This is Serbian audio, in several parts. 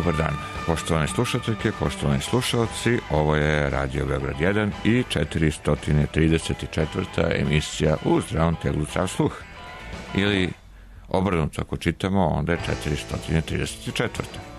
Dobar dan, poštovane slušateljke, poštovani slušalci, ovo je Radio Beograd 1 i 434. emisija u zdravom telu zdrav sluh. Ili obrnuto, ako čitamo, onda je 434.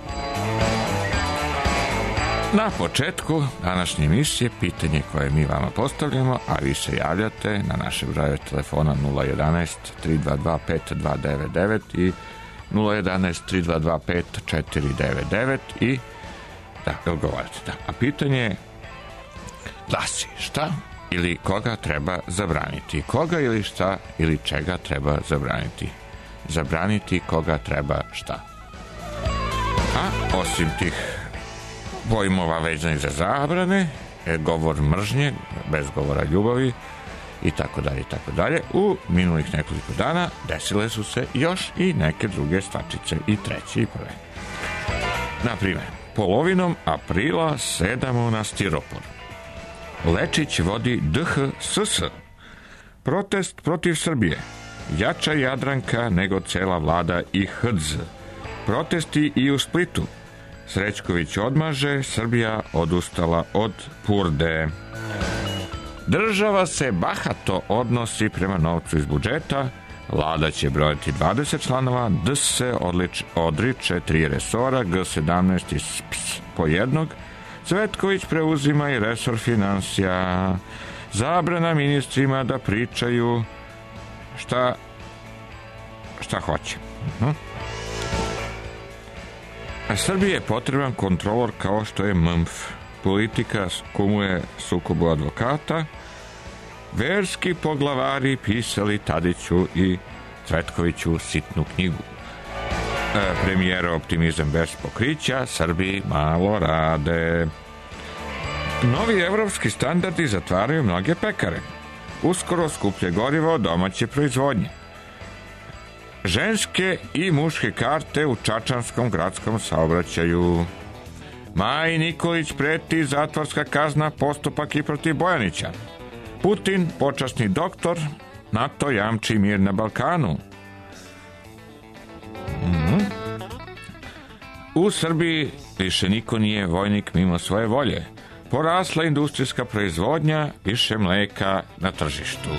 Na početku današnje emisije pitanje koje mi vama postavljamo, a vi se javljate na naše broje telefona 011 322 5299 i 011 322 5499 i da, odgovarate. Da. A pitanje glasi šta ili koga treba zabraniti? Koga ili šta ili čega treba zabraniti? Zabraniti koga treba šta? A osim tih pojmova vezanih za zabrane, govor mržnje, bez govora ljubavi i tako dalje, u minulih nekoliko dana desile su se još i neke druge stvačice i treće i prve. Naprimjer, polovinom aprila sedamo na stiropor. Lečić vodi DHSS. Protest protiv Srbije. Jača Jadranka nego cela vlada i HDZ. Protesti i u Splitu. Srećković odmaže, Srbija odustala od Purde. Država se bahato odnosi prema novcu iz budžeta, vlada će brojati 20 članova, DS se odriče 3 resora, G17 i SPS po jednog, Cvetković preuzima i resor finansija, zabrana ministrima da pričaju šta hoće. A Srbiji je potreban kontrolor kao što je MMF. Politika kumuje sukobu advokata. Verski poglavari pisali Tadiću i Cvetkoviću sitnu knjigu. Premijera optimizam bez pokrića, Srbiji malo rade. Novi evropski standardi zatvaraju mnoge pekare. Uskoro skuplje gorivo domaće proizvodnje. Ženske i muške karte u čačanskom gradskom saobraćaju. Maji Nikolić preti zatvorska kazna, postupak i protiv Bojanića. Putin, počasni doktor, NATO jamči mir na Balkanu. U Srbiji više niko nije vojnik mimo svoje volje. Porasla industrijska proizvodnja, više mleka na tržištu.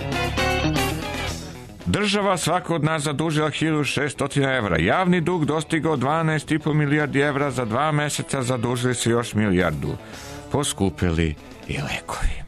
Država svako od nas zadužila 1600 evra. Javni dug dostigao 12,5 milijardi evra. Za 2 meseca zadužili se još milijardu. Poskupili i lekovi.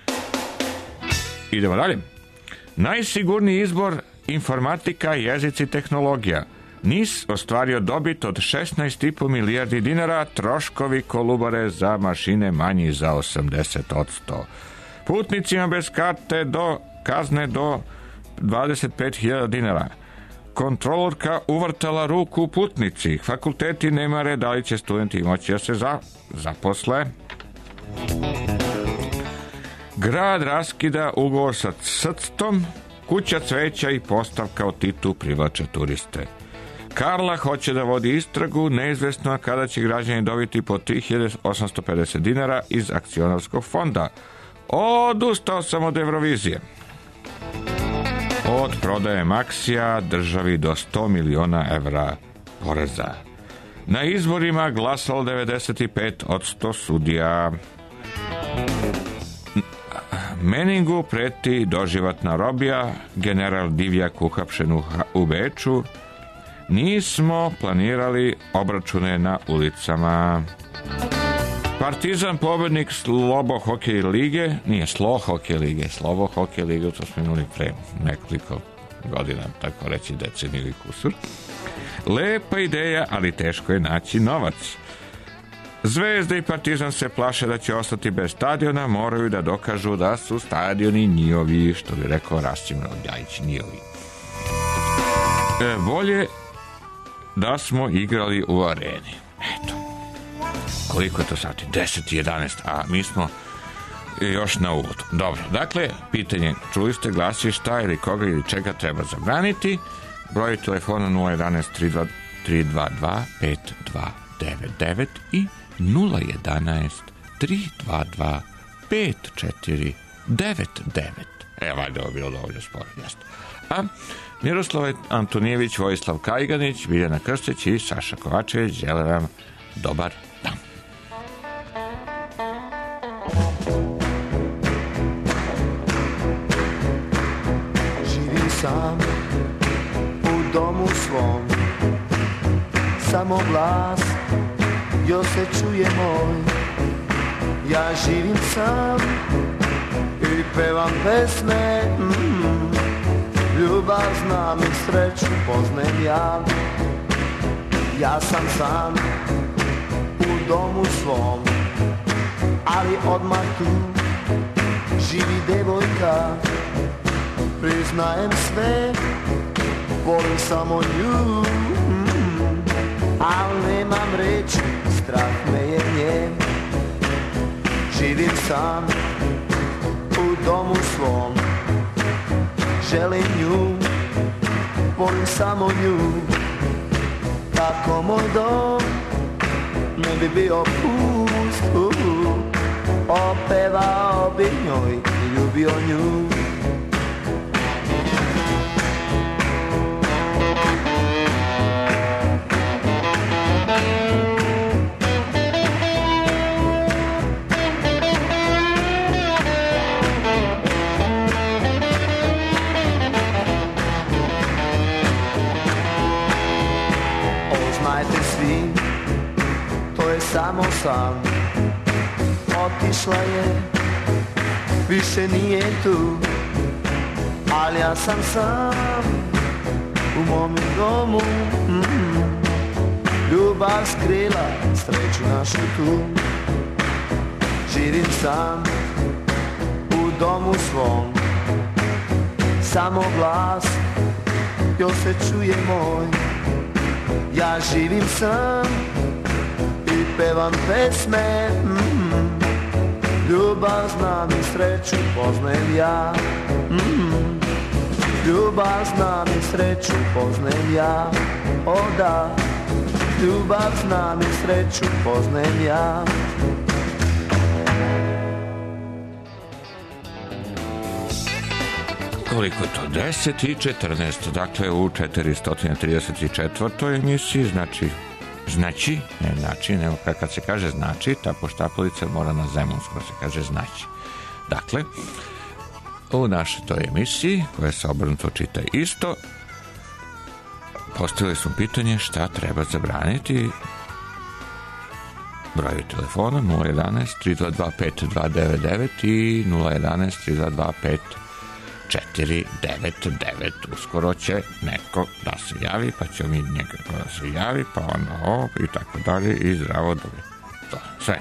Idemo dalje. Najsigurniji izbor informatika, jezici i tehnologija. NIS ostvario dobit od 16,5 milijardi dinara, troškovi Kolubare za mašine manji za 80%. Putnicima bez karte kazne do 25.000 dinara. Kontrolorka uvrtala ruku putnici. Fakulteti ne mare da li će studenti moći da se zaposle. Grad raskida ugovor sa Srctom. Kuća cveća i postavka o Titu privlače turiste. Karla hoće da vodi istragu, neizvesno kada će građani dobiti po 3.850 dinara iz akcionarskog fonda. Odustao sam od Eurovizije. Od prodaje Maksija državi do 100 miliona evra poreza. Na izborima glasalo 95% sudija. Meningu preti doživotna robija, general Divjak uhapšen u Beču. Nismo planirali obračune na ulicama. Partizan pobednik Slobo hokej lige, nije Slo hokej lige, Slobo hokej lige, to smo imali pre nekoliko godina, tako reći deceniju ili kusur. Lepa ideja, ali teško je naći novac. Zvezda i Partizan se plaše da će ostati bez stadiona, moraju da dokažu da su stadioni njihovi, što bi rekao Rasim Rodjajić, njihovi. Bolje da smo igrali u areni. Eto. Koliko je to sati? 10:11, a mi smo još na uvodu. Dobro, dakle, pitanje, čuli ste, glasi šta ili koga ili čega treba zabraniti. Broj telefona 011 322 5299 i 011 322 5499. Evo, valjda ovo bilo dovoljno sporo, jeste. A Miroslav Antonijević, Vojislav Kajganić, Biljana Krstić i Saša Kovačević žele vam dobar dan. Živim sam u domu svom, samo glas još se čuje moj. Ja živim sam i pevam pesme, ljubav znam i sreću poznajem ja. Ja sam sam u domu svom, ali odmah tu živi devojka. Priznajem sve, volim samo nju, al nemam reći, strah me je nje. Živim sam u domu svom, želim nju, volim samo nju. Tako moj dom ne bi bio pust, opevao bi njoj i ljubio nju. Samo sam, otišla je, više nije tu, ali ja sam sam u mom domu. Ljubav skrila, sreću našu tu. Živim sam u domu svom, samo glas još se čuje moj. Ja živim sam, pevam pesme, ljubav znam i sreću poznajem ja. Ljubav znam i sreću poznajem ja. O da, ljubav znam i sreću poznajem ja. Koliko je to? 10:14, dakle u 434. emisiji, nego kad se kaže znači, ta poštapalica mora na zemunsko, se kaže znači. Dakle, u našoj toj emisiji, koja se obrnuto čita isto, postavili smo pitanje šta treba zabraniti. Broju telefona 011-322-5299 i 011-322-5499. Uskoro će neko da se javi, pa će mi njega da se javi, pa onda ovo i tako dalje i zdravo dobi. To sve.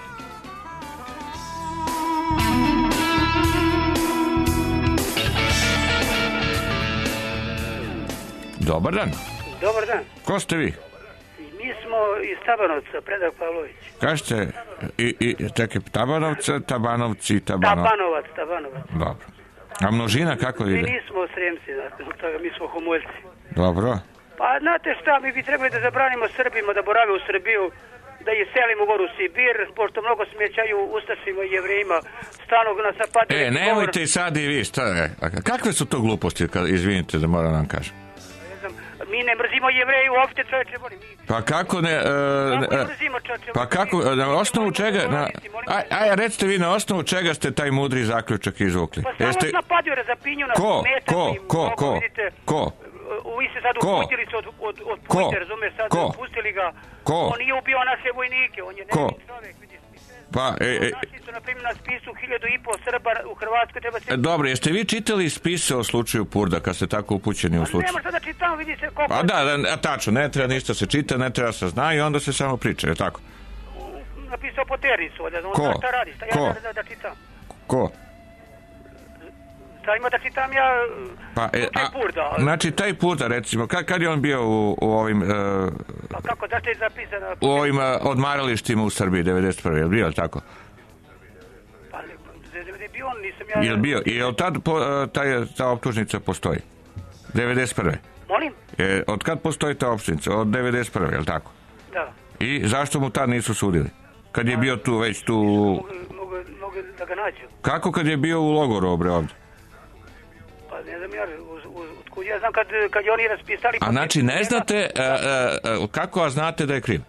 Dobar dan. Dobar dan. Ko ste vi? Mi smo iz Tabanovca, Predrag Pavlović. Kažete, čekaj, Tabanovca, Tabanovci, Tabanovac. Dobro. A množina kako ide? Mi nismo Sremci, mi smo Homoljci. Dobro. Pa znate šta, mi bi trebali da zabranimo Srbima da borave u Srbiju, da ih selimo goru u Sibir, pošto mnogo smećaju Ustašima i Jevrejima, stano nas napadaju. Nemojte i sad i vi, šta je? Kakve su to gluposti, izvinite da moram vam kažem? Mi ne mrzimo Jevreju uopšte, čovječe, pa kako ne... mrzimo, čovječe, pa kako, na osnovu čega... recite vi, na osnovu čega ste taj mudri zaključak izvukli? Pa samo nas napadio, razapinju nas, Ko? Vi se sad upustili se od Pujte, razumeš, sad upustili ga. On nije ubio naše vojnike, on je nevin čovjek, vidiš. Naši su, na primjer, na spisu 1.500 Srba u Hrvatskoj, treba se... Dobro, jeste vi čitali spise o slučaju Purda, kad ste tako upućeni u slučaju? Nema šta da čitam, vidi se koliko... Tačno, ne treba ništa se čita, ne treba se zna i onda se samo priča, je tako? Napisao po Terisu, da on šta radi, šta ja da čitam. Ko? Šta ima da čitam ja Purda? Znači, taj Purda, recimo, kad je on bio u ovim... Pa kako, zašto je zapisano? U ovim odmaralištima u Srbiji, 91. Je li bio, tako? Pa, je bio on, nisam ja... Je li bio? I od tad ta optužnica postoji? 91. Molim? Od kad postoji ta optužnica? Od 91. Je li tako? Da. I zašto mu tad nisu sudili? Kad je bio tu, već tu... Mogu da ga nađu. Kako kad je bio u logoru ovdje? Pa ne znam ja znam kad je oni raspisali... A znači ne znate, kako znate da je kriv?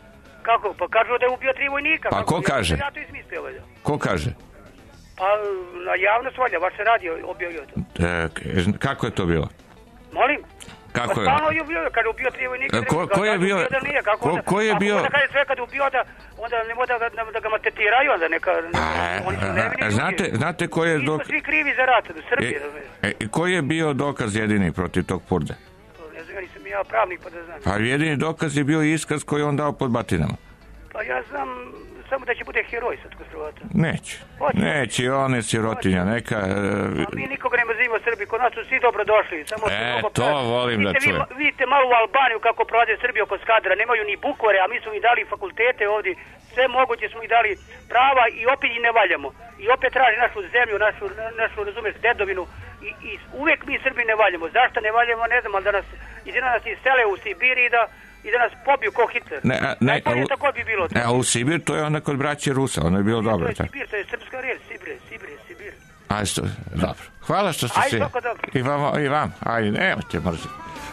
kako? Pa kažu da je ubio 3 vojnika. Pa ko kaže? Ja to izmislio, valjda. Ko kaže? Pa na javnost valjda, vaš se radio objavio to. Kako je to bilo? Molim? Kako je? Stano je ubio, kad je ubio 3 vojnika. Ko je bio? Ko je bio? Onda kaže sve kad je ubio, onda ne mogu da ga maltretiraju, onda neka... Oni su nevini ljudi. Znate ko je... Mi smo svi krivi za rat, do Srbije. Koji je bio dokaz jedini protiv tog Purde? Ne znam, nisam ja pravnik pa da znam. Pa jedini dokaz je bio iskaz koji on dao pod batinama. Pa ja znam samo da će bude heroj sad kod Hrvata. Neće, on je sirotinja, neka... A mi nikoga ne mrzimo Srbi, kod nas su svi dobro došli. Samo to volim da čujem. Vidite malo u Albaniju kako prolaze Srbi oko Skadra, nemaju ni bukvare, a mi smo im dali fakultete ovdje, sve moguće smo im dali prava i opet ih ne valjamo. I opet traži našu zemlju, našu razumeš, dedovinu i uvijek mi Srbi ne valjamo. Zašto ne valjamo, ne znam, ali da nas isele u Sibiri i da nas pobiju ko Hitler. Tako bi bilo. U Sibir, to je onda kod braće Rusa, ono je bilo dobro. To je Sibir, to je srpska riječ, Sibir. Dobro. Hvala što ste se... I vam. Ajde, nemojte mrziti.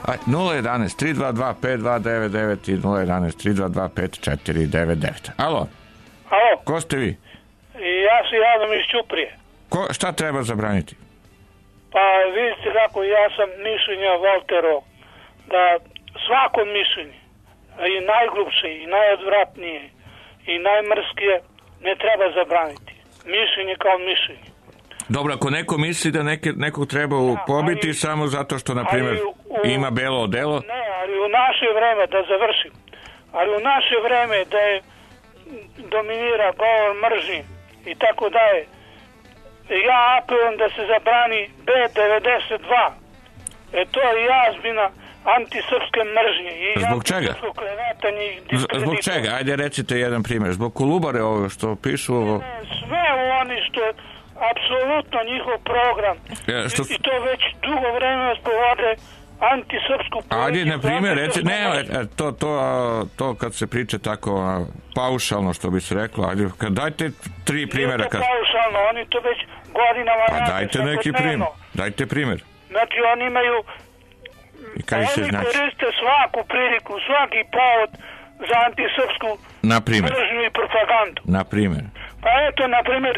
011-322-5299 i 011-322-5499. Alo. Ko ste vi? Ja se javljam iz Ćuprije. Šta treba zabraniti? Pa vidite kako ja sam mišljenja Volterov, da svako mišljenje, i najglupše, i najodvratnije, i najmrskije, ne treba zabraniti. Mišljenje kao mišljenje. Dobro, ako neko misli da nekog treba pobiti samo zato što, na primjer, ima belo odelo... Ne, ali u naše vreme, da završim, ali u naše vreme da je dominira govor mržnje i tako daje, ja apelujem da se zabrani B92. To je jazbina antisrpske mržnje. Zbog čega? Zbog čega? Ajde recite jedan primjer. Zbog Kolubare ovo što pišu ovo... Sve oni što je apsolutno njihov program. I to već dugo vremena sprovode antisrpsku politiku. Ajde, na primjer, recite... Ne, to kad se priče tako paušalno, što bi se reklo, ajde, dajte 3 primjera. Nije to paušalno, oni to već godinama rade. Pa dajte neki primjer. Dajte primjer. Znači, oni imaju... Oni koriste svaku priliku, svaki povod za antisrpsku mržnju i propagandu. Na primjer. Pa eto, na primjer,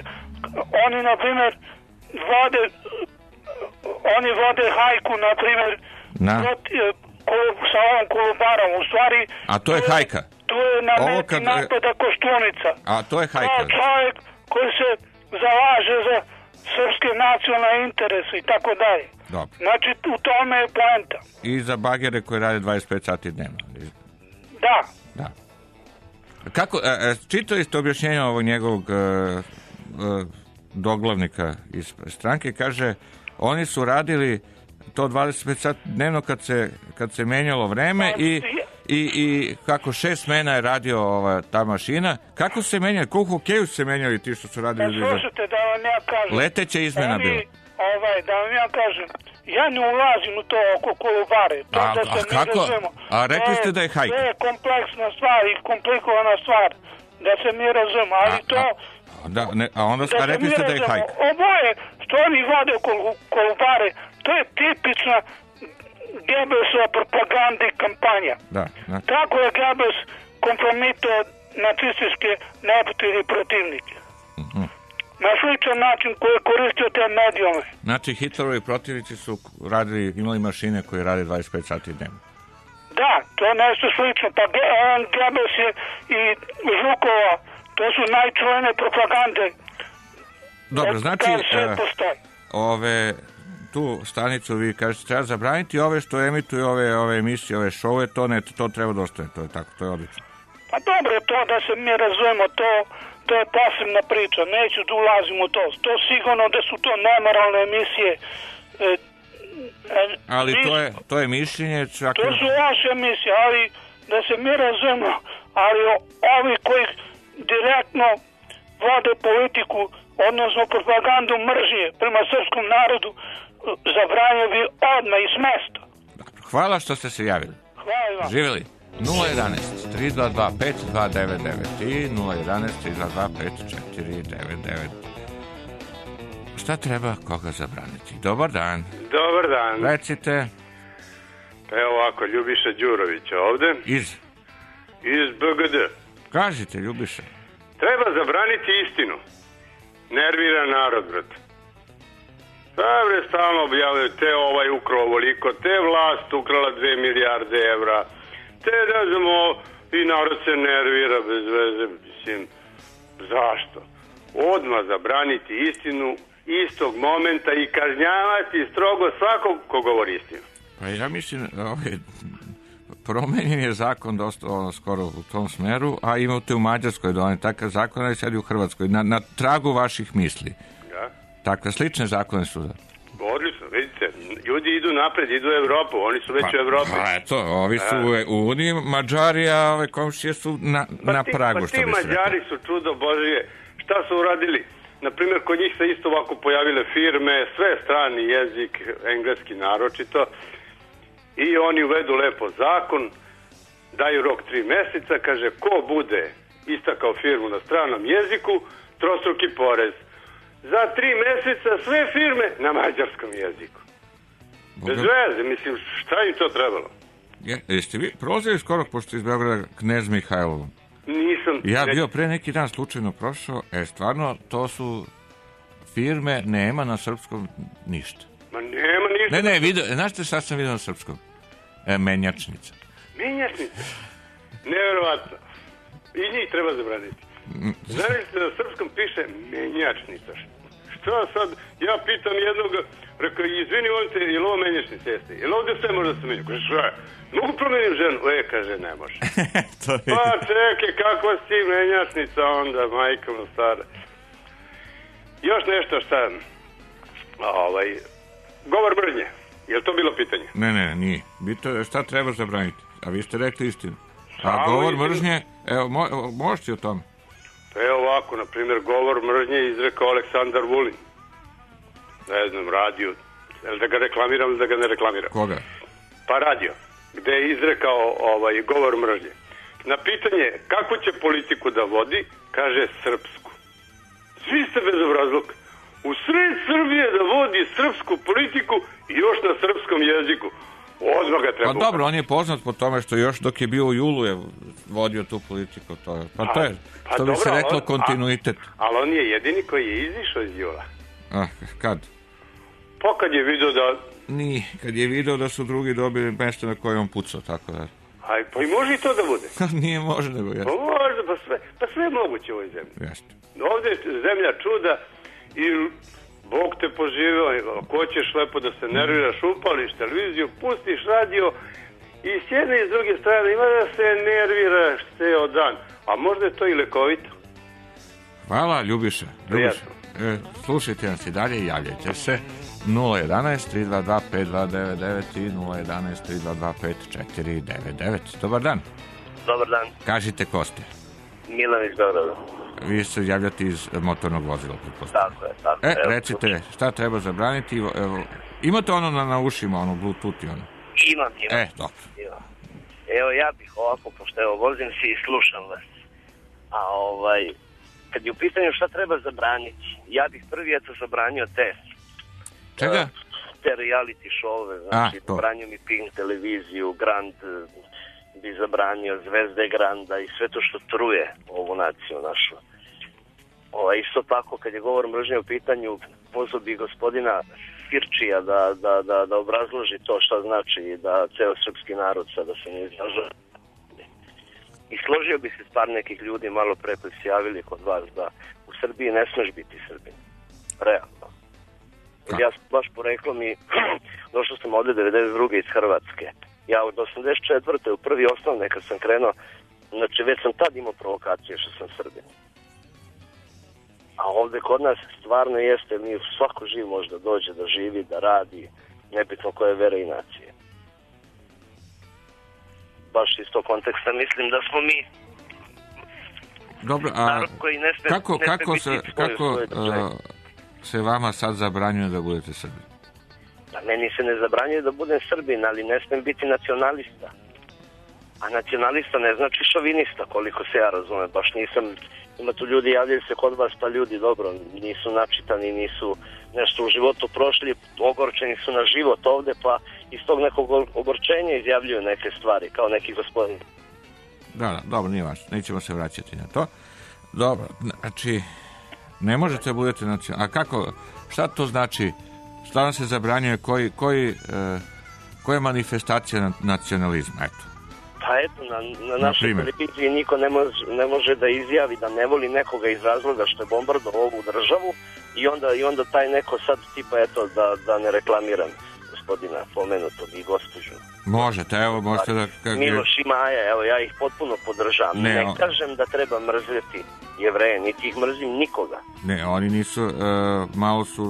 oni vode hajku, na primjer, sa ovom Kolubarom, u stvari... A to je hajka? Tu je na meti napada Koštunica. A to je hajka? To je čovjek koji se zalaže za srpske nacionalne interese i tako dalje. Dobro. Znači, u tome je poenta. I za bagere koji rade 25 sati dnevno. Da. Kako, čitali ste objašnjenje ovog njegovog doglavnika iz stranke, kaže, oni su radili to 25 sati dnevno kad se menjalo vreme i kako 6 smena je radio ta mašina. Kako se menjali? Koliko hokeju se menjali ti što su radili? Slušajte, da vam ja kažem. Leteća izmena bila. Da vam ja kažem, ja ne ulazim u to oko Kolubare. Kako? A rekli ste da je hajka. To je kompleksna stvar i komplikovana stvar. Da se mi razumemo, ali to... A rekli ste da je hajka. Oboje što oni vode oko Kolubare, to je tipična Goebbelsova propaganda i kampanja. Tako je Goebbels kompromitao nacističke neprijatelje i protivnike. Na sličan način koji je koristio te medijume. Znači, Hitlerovi protivnici su imali mašine koje rade 25 sati dnevno. Da, to je nešto slično. Pa Goebbels je i Žukova, to su najčuvene propagande. Dobro, znači, tu stanicu vi kažete treba zabraniti, ove što emituju ove emisije, ove šove, to treba da ostaje, to je tako, to je odlično. Pa dobro, to da se mi razumemo, to je pasivna priča, neću da ulazim u to. To sigurno da su to nemoralne emisije. Ali to je mišljenje... To su vaše emisije, ali da se mi razumemo, ali ovi koji direktno vode politiku, odnosno propagandu mržnje prema srpskom narodu, zabranio bi odmah i s mesta. Hvala što ste se javili. Hvala vam. Živjeli. 011-322-5299 i 011-322-5499. Šta treba koga zabraniti? Dobar dan. Dobar dan. Recite. Evo ovako, Ljubiša Đurović ovde. Iz BGD. Kažite, Ljubiša. Treba zabraniti istinu. Nervira narod, brate. Bre, stalno objavljaju, te ovaj ukrao ovoliko, te vlast ukrala 2 milijarde evra, te ne znamo, i narod se nervira bez veze, mislim, zašto? Odmah zabraniti istinu istog momenta i kažnjavati strogo svakog ko govori istinu. Pa ja mislim, promenjen je zakon dosta skoro u tom smeru, a imate u Mađarskoj donen takav zakon, i sad i u Hrvatskoj, na tragu vaših misli. Da. Takve slične zakone su da. Odlično, vidite, ljudi idu napred, idu u Evropu, oni su već u Evropi. Pa eto, ovi su u Uniji, Mađari, a ove komšije su na pragu, što bi se rekao. Pa ti Mađari su čudo Božije. Šta su uradili? Naprimjer, kod njih se isto ovako pojavile firme, sve strani jezik, engleski naročito, i oni uvedu lepo zakon, daju rok 3 meseca, kaže, ko bude istakao firmu na stranom jeziku, trostruki porez. Za 3 meseca sve firme na mađarskom jeziku. Bez veze, mislim, šta im to trebalo? Jeste vi prolazili skoro, pošto iz Beograda, Knez Mihajlovom? Nisam. Ja bio pre neki dan slučajno prošao, stvarno, to su firme, nema na srpskom ništa. Ma nema ništa. Ne, vidio, znaš te sad sam vidio na srpskom? Menjačnica. Menjačnica? Nevjerovatno. I njih treba zabraniti. Znaš da na srpskom piše menjačnica. Što sad? Ja pitam jednog, rekao, izvini, volite, je li ovo menjačnica? Jeste. Je li ovdje sve može da se menja? Kaže, šta je? Mogu promenim ženu? Kaže, ne može. Pa čekaj, kakva si ti menjačnica onda, majka mu stara. Još nešto šta... govor mržnje. Je li to bilo pitanje? Ne, nije. Bito, šta treba zabraniti? A vi ste rekli istinu. A govor mržnje, evo, možete o tome? Evo ovako, na primjer, govor mržnje izrekao Aleksandar Vulin. Ne znam, radio. Da ga reklamiram ili da ga ne reklamiram? Koga? Pa radio. Gde je izrekao govor mržnje. Na pitanje kako će politiku da vodi, kaže srpsku. Svi ste bezobrazluk. U sred Srbije da vodi srpsku politiku i još na srpskom jeziku. Odmah ga treba. Pa dobro, on je poznat po tome što još dok je bio u Julu je vodio tu politiku. To je, što bi se reklo, kontinuitet. Ali on je jedini koji je izišao iz Jula. Kad? Pa kad je vidio da... Nije, kad je vidio da su drugi dobili mesto na koje on pucao, tako da... Pa i može i to da bude. Nije može, nego jeste. Pa može, pa sve je moguće u ovoj zemlji. Jeste. Ovdje je zemlja čuda i Bog te poživio, ako ćeš lepo da se nerviraš, upališ televiziju, pustiš radio i s jedne i s druge strane ima da se nerviraš ceo dan. A možda je to i lekovito. Hvala, Ljubiša. Slušajte nas i dalje i javljajte se. 011-322-5299 i 011-322-5499. Dobar dan. Dobar dan. Kažite ko ste? Milan iz Beograda. Vi se javljate iz motornog vozila. Tako je. Recite, šta treba zabraniti? Imate ono na ušima, ono Bluetooth i ono? Imam. Dobro. Imam. Evo, ja bih ovako, pošto vozim se i slušam vas. A kad je u pitanju šta treba zabraniti, ja bih prvi zabranio te. Čega? Te reality show-ove, znači zabranio mi Pink televiziju, Grand bi zabranio, Zvezde Granda i sve to što truje ovu naciju našu. Isto tako, kad je govor mržnje u pitanju, pozvao bi gospodina Firčija da obrazloži to šta znači da ceo srpski narod sada se ne izražava. I složio bi se s par nekih ljudi malo pre koji se javili kod vas da u Srbiji ne smeš biti Srbin. Realno. Ja baš poreklo mi, došao sam ovde 92. iz Hrvatske. Ja od 84. u prvi osnovne kad sam krenuo, znači već sam tad imao provokacije što sam Srbin. A ovde kod nas stvarno jeste, mi svako živ može da dođe, da živi, da radi, nebitno koje vere i nacije. Baš iz tog konteksta mislim da smo mi dobro, kako se vama sad zabranjuje da budete Srbin? Meni se ne zabranjuje da budem Srbin, ali ne smem biti nacionalista. A nacionalista ne znači šovinista, koliko se ja razumem. Baš nisam, ima tu ljudi, javljaju se kod vas, pa ljudi dobro, nisu načitani, nisu nešto u životu prošli, ogorčeni su na život ovde, pa iz tog nekog ogorčenja izjavljuju neke stvari, kao neki gospodin. Da, dobro, nije važno. Nećemo se vraćati na to. Dobro, znači, ne možete budete nacionalni. A kako, šta to znači? Šta vam se zabranjuje? Koja je manifestacija nacionalizma? Eto. Pa eto, na našoj televiziji niko ne može da izjavi da ne voli nekoga iz razloga što je bombardovao ovu državu i onda taj neko sad tipa, eto, da ne reklamiram gospodina pomenutog i gospođu. Možete, evo, možete da... Miloš i Maja, evo, ja ih potpuno podržavam. Ne kažem da treba mrzeti Jevreje, niti ih mrzim nikoga. Ne, oni nisu, malo su...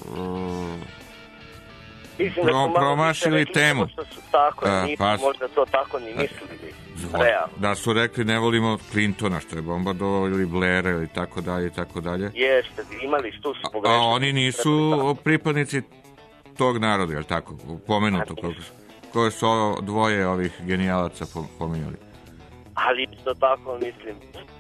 promašili temu. Tako je, možda to tako ni mislili. Da su rekli ne volimo Clintona što je bombardovao ili Blaira ili tako dalje i tako dalje. Jeste, imali tu su pogrešili. A oni nisu pripadnici tog naroda, je li tako? Pomenuto koje su dvoje ovih genijalaca pominjali. Ali isto tako mislim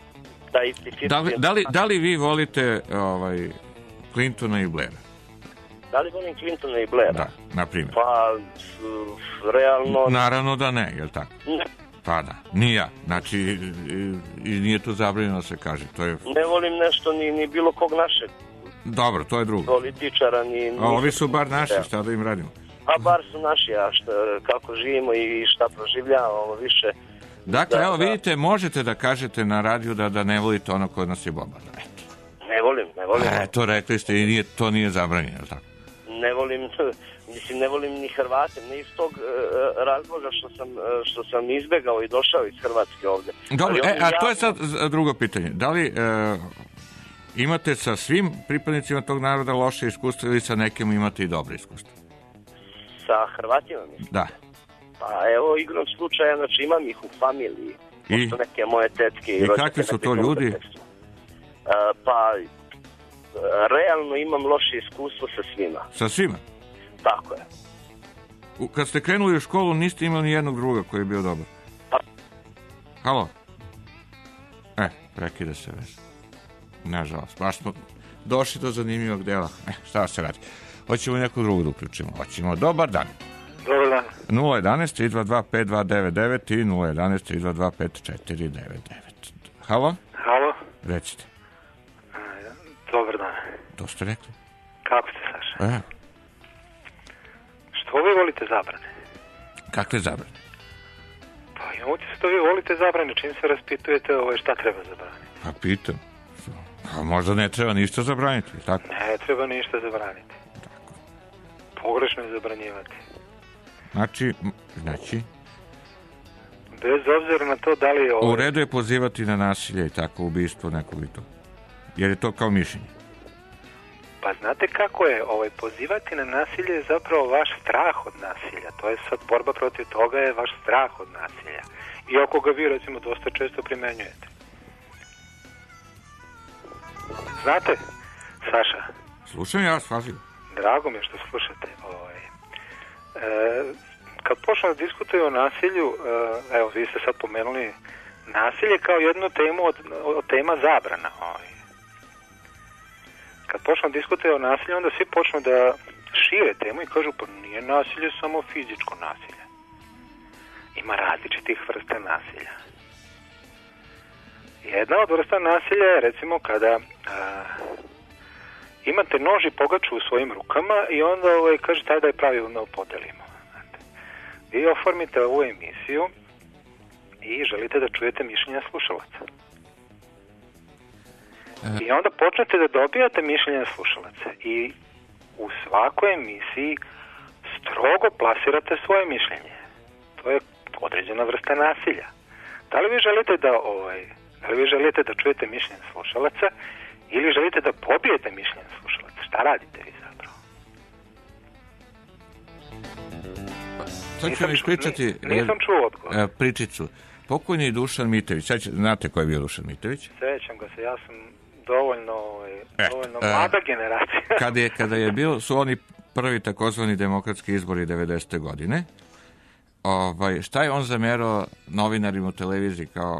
da li vi volite Clintona i Blaira? Da li volim Clintona i Blaira? Da, na primjer. Pa, realno... Naravno da ne, je li tako? Ne. Pa da, ni ja. Znači, i nije to zabranjeno se kaže. To je... Ne volim nešto ni bilo kog našeg. Dobro, to je drugo. Političara ni... A ovi su bar naši, šta da im radimo? A bar su naši, a kako živimo i šta proživljavamo više... Dakle, evo vidite, možete da kažete na radiju da ne volite ono koje nas je bombardovao. Ne volim. To rekli ste i to nije zabranjeno, tako? Ne volim ni Hrvate, ne iz tog razloga što sam izbegao i došao iz Hrvatske ovde. Dobro, a to je sad drugo pitanje. Da li imate sa svim pripadnicima tog naroda loše iskustvo ili sa nekim imate i dobre iskustvo? Sa Hrvatima mislim? Da. Pa evo, igrom slučaja, znači imam ih u familiji. I neke moje tetke i kakvi su to ljudi? Pa, realno imam loše iskustvo sa svima. Sa svima? Tako je. Kad ste krenuli u školu, niste imali ni jednog druga koji je bio dobar? Pa. Halo? Prekida se vez. Nažalost, baš smo došli do zanimljivog dela. Šta se radi? Hoćemo nekog drugog da uključimo. Hoćemo. Dobar dan. Dobar dan. 011-322-529 i 011-322-5499. Halo? Halo? Recite. Dobar dan. To ste rekli. Kako ste, Saša? Što vi volite zabrane? Kakve zabrane? Pa imate se da vi volite zabrane, čim se raspitujete šta treba zabraniti. Pa pitam. A možda ne treba ništa zabraniti, tako? Ne treba ništa zabraniti. Tako. Pogrešno je zabranjivati. Znači... Bez obzira na to da li je... U redu je pozivati na nasilje i tako, ubistvo nekog i to. Jer je to kao mišljenje. Pa znate kako je, pozivati na nasilje je zapravo vaš strah od nasilja. To je sad borba protiv toga je vaš strah od nasilja. Iako ga vi recimo dosta često primenjujete. Znate, Saša? Slušam ja, shvatim. Drago mi je što slušate. Kad počnemo da diskutuje o nasilju, evo vi ste sad pomenuli nasilje kao jednu temu od tema zabrana. Kad počnu diskutuje o nasilju, onda svi počnu da šire temu i kažu pa nije nasilje samo fizičko nasilje. Ima različitih vrsta nasilja. Jedna od vrsta nasilja je recimo kada imate nož i pogaču u svojim rukama i onda kaže taj da je pravilno podelimo. Vi oformite ovu emisiju i želite da čujete mišljenja slušalaca. I onda počnete da dobijate mišljenja slušalaca i u svakoj emisiji strogo plasirate svoje mišljenje. To je određena vrsta nasilja. Da li vi želite da čujete mišljenje slušalaca ili želite da pobijete mišljenje slušalaca? Šta radite vi zapravo? Sad ću vam ispričati nisam čuo odgovor. Pričicu. Pokojni Dušan Mitević. Znate ko je bio Dušan Mitević? Sećam ga se, ja sam dovoljno mlada generacija. Kada je bio, su oni prvi takozvani demokratski izbori 90. godine. Šta je on zamerao novinarima u televiziji kao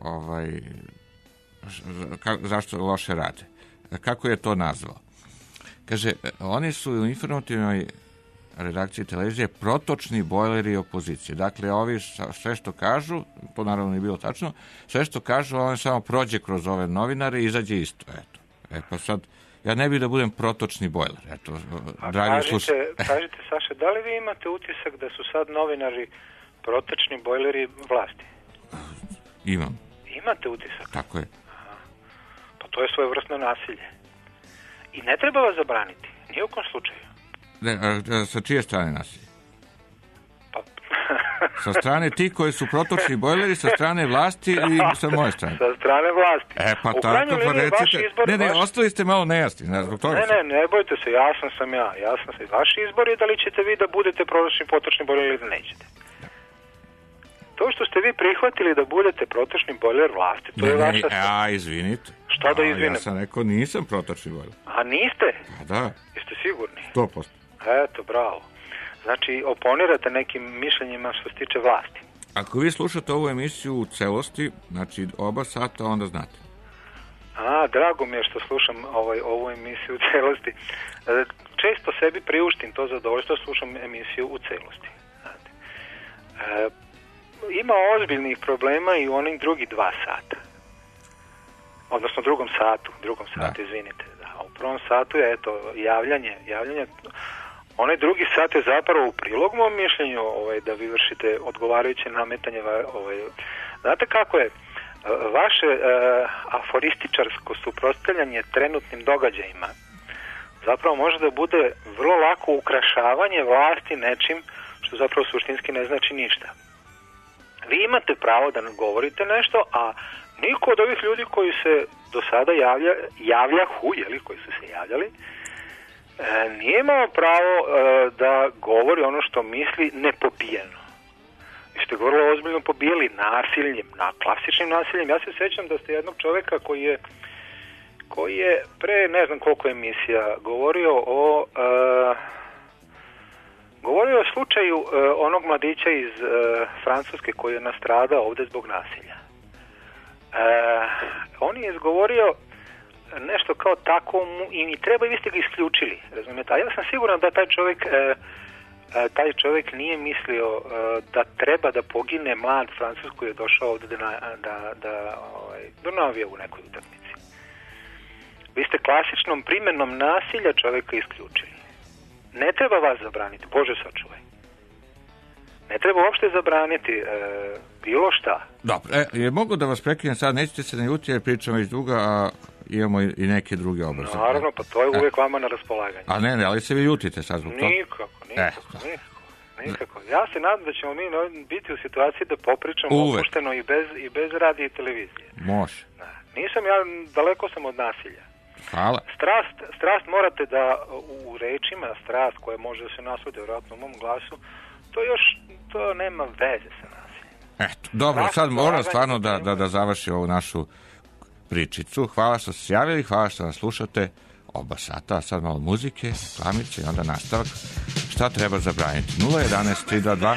zašto loše rade? Kako je to nazvao? Kaže, oni su u informativnoj redakcije televizije protočni bojleri opozicije. Dakle, ovi sve što kažu, to naravno nije bilo tačno, sve što kažu, on samo prođe kroz ove novinare i izađe isto. Eto. Pa sad, ja ne bih da budem protočni bojler. Eto, kažite, Saša, da li vi imate utisak da su sad novinari protočni bojleri vlasti? Imam. Imate utisak? Tako je. Pa to je svojevrsno nasilje. I ne treba vas zabraniti, nije u kom slučaju. Ne, sa čije strane nasilje? Sa strane ti koji su protočni bojleri, sa strane vlasti i sa moje strane. Sa strane vlasti. Pa tako, pa recite. Ne, ostali ste malo nejasni. Ne bojte se, jasan sam ja. Vaš izbor je da li ćete vi da budete protočni bojler ili da nećete. To što ste vi prihvatili da budete protočni bojler vlasti, to je vaša stvar. Izvinite. Šta da izvinem? Ja sam rekao, nisam protočni bojler. A niste? Pa da. Jeste sigurni? 100%. Eto, bravo. Znači, oponirate nekim mišljenjima što se tiče vlasti. Ako vi slušate ovu emisiju u celosti, znači oba sata, onda znate. Drago mi je što slušam ovu emisiju u celosti. Često sebi priuštim to zadovoljstvo, slušam emisiju u celosti. Ima ozbiljnih problema i u onim drugih 2 sata. Odnosno drugom satu, izvinite. Da. U prvom satu je, javljanje. Onaj drugi sat je zapravo u prilog mom mišljenju da vi vršite odgovarajuće nametanje. Znate kako je? Vaše aforističarsko suprotstavljanje trenutnim događajima zapravo može da bude vrlo lako ukrašavanje vlasti nečim što zapravo suštinski ne znači ništa. Vi imate pravo da govorite nešto, a niko od ovih ljudi koji se do sada koji su se javljali, nije imao pravo da govori ono što misli nepobijeno. Vi ste vrlo ozbiljno pobijeli nasiljem, klasičnim nasiljem. Ja se sjećam da ste jednog čoveka koji je pre ne znam koliko emisija govorio o slučaju onog mladića iz Francuske koji je nastradao ovdje zbog nasilja. On je izgovorio nešto kao tako i treba i vi ste ga isključili, razumijete? A ja sam siguran da taj čovjek nije mislio da treba da pogine mlad Francuz koji je došao ovdje da navija u nekoj utakmici. Vi ste klasičnom primjenom nasilja čovjeka isključili. Ne treba vas zabraniti, Bože sačuvaj. Ne treba uopšte zabraniti bilo šta. Dobro, mogu da vas prekinem sad, nećete se naljutiti jer pričamo već dugo, a imamo i neke druge oblasti. Naravno, pa to je uvijek vama na raspolaganju. A ne, ali se vi ljutite sad zbog toga? Nikako. Ja se nadam da ćemo mi biti u situaciji da popričamo opušteno i bez radija i televizije. Može. Nisam ja, daleko sam od nasilja. Hvala. Strast morate da u rečima, strast koja može da se nasvode vjerojatno u mom glasu, to nema veze sa nasiljem. Eto, dobro, sad moram stvarno da završi ovu našu pričicu. Hvala što ste se javili, hvala što nas slušate oba sata, a sad malo muzike, reklamice i onda nastavak. Šta treba zabraniti? 011-322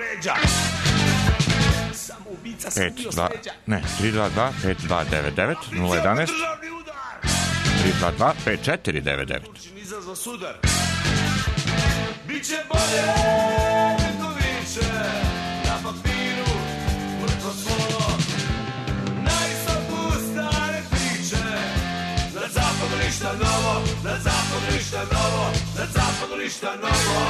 322-5299 011 322-5499. Biće bolje nego više, na papiru mrtvo slovo, na istoku stare priče, na zapadu ništa novo, na zapadu ništa novo, na zapadu ništa novo.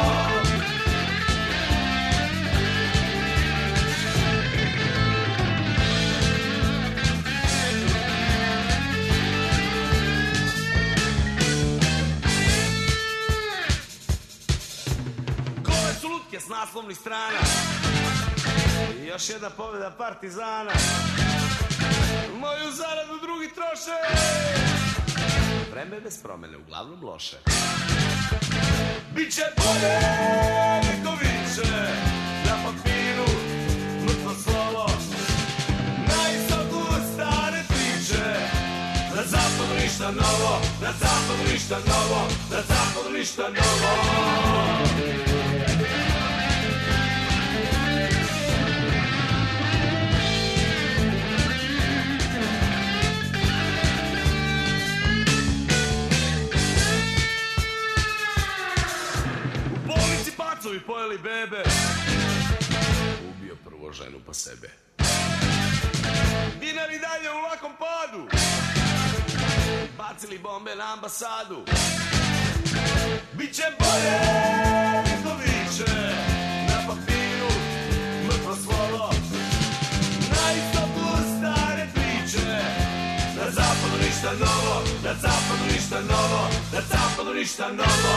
S naslovnih strana i još jedna pobjeda Partizana, moju zaradu drugi troše, vreme bez promjene uglavnom loše. Biće bolje nego više, na papiru mrtvo slovo, na istoku stare priče, na zapadu ništa novo, na zapadu ništa novo, na zapadu ništa novo. Ocovi pojeli bebe. Ubio prvo ženu pa sebe. Dinari dalje u lakom padu. Bacili bombe na ambasadu. Biće bolje, niko viče. Na papiru mrtvo slovo. Na istoku stare priče. Na zapadu ništa novo. Na zapadu ništa novo. Na zapadu ništa novo.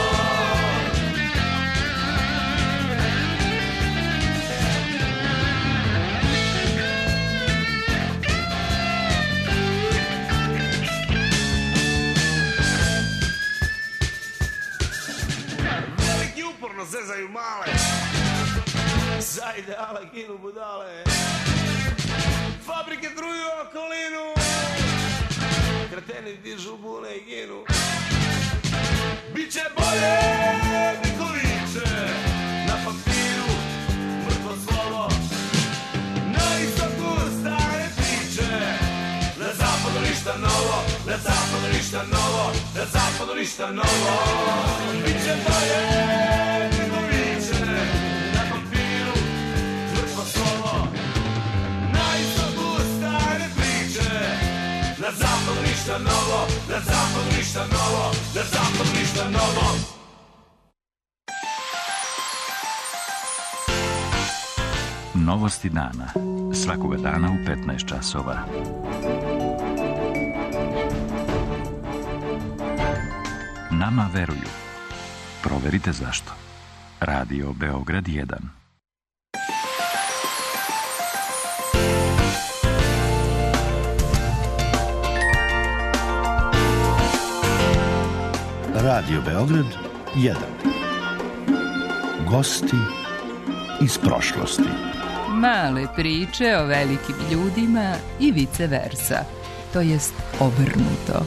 Zezaju male, za ideale ginu budale. Fabrike truju okolinu, kreteni dižu bune i ginu. Biće bolje, niko viče, na papiru mrtvo slovo. Na istoku stare priče, na zapadu ništa novo, na zapadu ništa novo, na zapadu ništa novo. Biće bolje. Na zapadu ništa novo, na zapadu ništa novo, na zapadu ništa novo. Novosti dana, svakoga dana u 15 časova. Nama veruju. Proverite zašto. Radio Beograd 1. Radio Beograd 1. Gosti iz prošlosti. Male priče o velikim ljudima i vice versa, to jest obrnuto.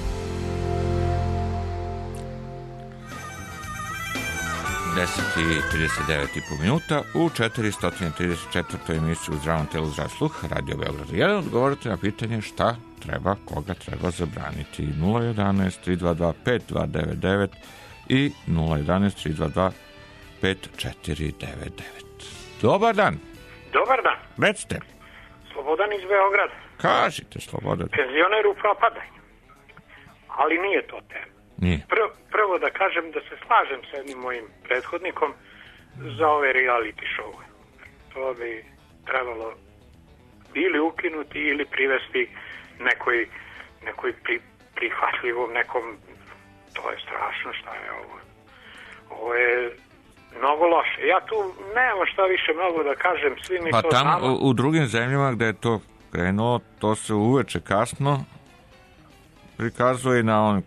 10:39 minuta u 434. emisiju Zdravom telu, zdrav sluh, Radio Beograd 1. Odgovorite na pitanje šta treba, koga treba zabraniti. 011 322 5299 i 011 322 5499. Dobar dan. Dobar dan. Recite. Slobodan iz Beograda. Kažite, Slobodan. Penzioner u propadanju. Ali nije to tema. Nije. Prvo da kažem da se slažem sa jednim mojim prethodnikom za ove reality show-e. To bi trebalo ili ukinuti ili privesti nekoj prihvatljivom nekom. To je strašno šta je ovo. Ovo je mnogo loše. Ja tu nemam šta više mnogo da kažem, svi mi to znamo. Pa tamo u drugim zemljama gde je to krenulo, to se uveče kasno prikazuje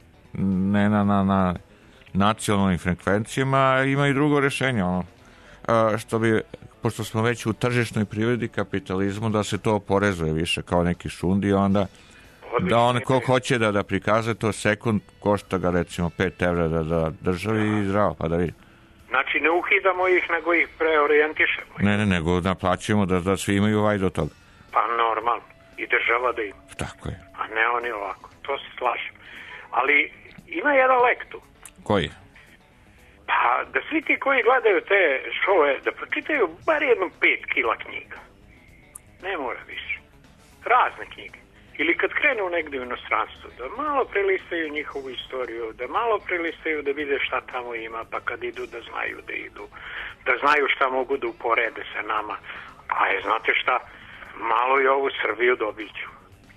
na nacionalnim frekvencijama, ima i drugo rešenje, što bi, pošto smo već u tržišnoj privredi, kapitalizmu, da se to oporezuje više kao neki šund i onda da on ko hoće da prikaže to sekund, košta ga recimo 5 evra da državi i zdravo, pa da vidi. Znači ne ukidamo ih, nego ih preorijentišemo. Ne, nego naplaćujemo da svi imaju do toga. Pa normalno, i država da ima. Tako je. A ne oni ovako, to se slažem. Ali ima jedan lek tu. Koji? Pa da svi ti koji gledaju te šove, da pročitaju bar jednom 5 kila knjiga. Ne mora više. Razne knjige. Ili kad krenu negdje u inostranstvu, da malo prelistaju njihovu istoriju, da malo prelistaju da vide šta tamo ima, pa kad idu da znaju da idu, da znaju šta mogu da uporede sa nama. A znate šta, malo i ovu Srbiju dobiću.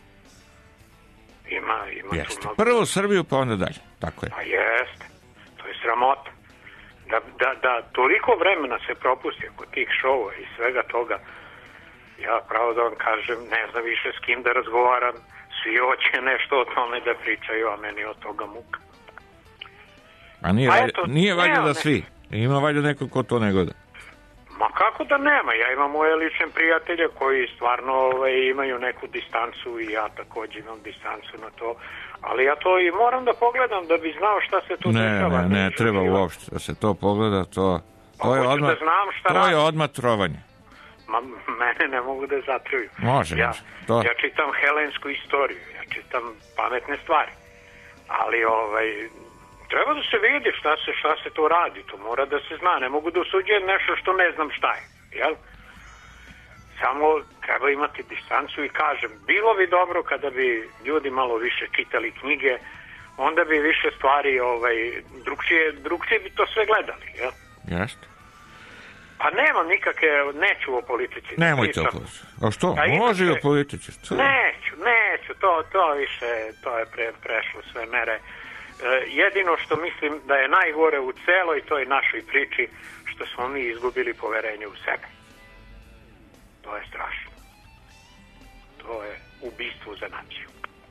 Ima jeste. Tu mnogo. Prvo Srbiju, pa onda dalje. Tako je. Pa jeste. To je sramota. Da toliko vremena se propusti kod tih šova i svega toga. Ja pravo da vam kažem, ne znam više s kim da razgovaram. Svi hoće nešto o tome da pričaju, a meni od toga muka. A nije valjda da svi. Ima valjda neko ko to ne gleda. Ma kako da nema? Ja imam moje lične prijatelje koji stvarno imaju neku distancu i ja također imam distancu na to. Ali ja to i moram da pogledam da bi znao šta se tu dešava. Ne treba uopšte da se to pogleda. To je odmah trovanje. Ma mene ne mogu da zatruju. Može. Ja čitam helensku istoriju, ja čitam pametne stvari. Ali treba da se vidi šta se to radi, to mora da se zna, ne mogu da osuđujem nešto što ne znam šta je, jel? Samo treba imati distancu i kažem, bilo bi dobro kada bi ljudi malo više čitali knjige, onda bi više stvari drugčije bi to sve gledali, jel? Jeste. Pa nemam nikakve, neću o politici. Nemojte o politici. A što? Može i o politici. Neću, to više, to je prešlo sve mere. Jedino što mislim da je najgore u celoj toj našoj priči, što smo mi izgubili poverenje u sebe. To je strašno. To je ubistvo za naciju.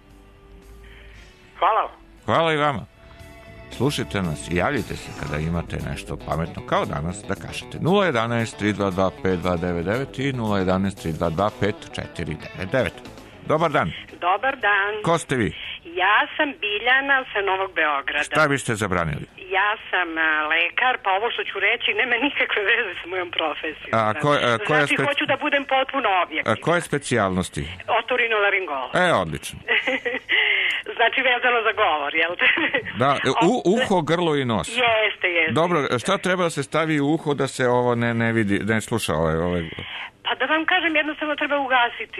Hvala. Hvala i vama. Slušajte nas i javljajte se kada imate nešto pametno, kao danas, da kažete 011-322-5299 i 011-322-5499. Dobar dan. Dobar dan. Ko ste vi? Ja sam Biljana sa Novog Beograda. Šta biste zabranili? Ja sam lekar, pa ovo što ću reći nema nikakve veze s mojom profesijom. Znači, hoću da budem potpuno objektivna. Koje specijalnosti? Otorinolaringolog. Odlično. Znači, vezano za govor, jel te? Da, uho, grlo i nos. Jeste. Dobro, šta treba da se stavi u uho da se ovo ne vidi, ne sluša ovaj... Pa da vam kažem, jednostavno treba ugasiti.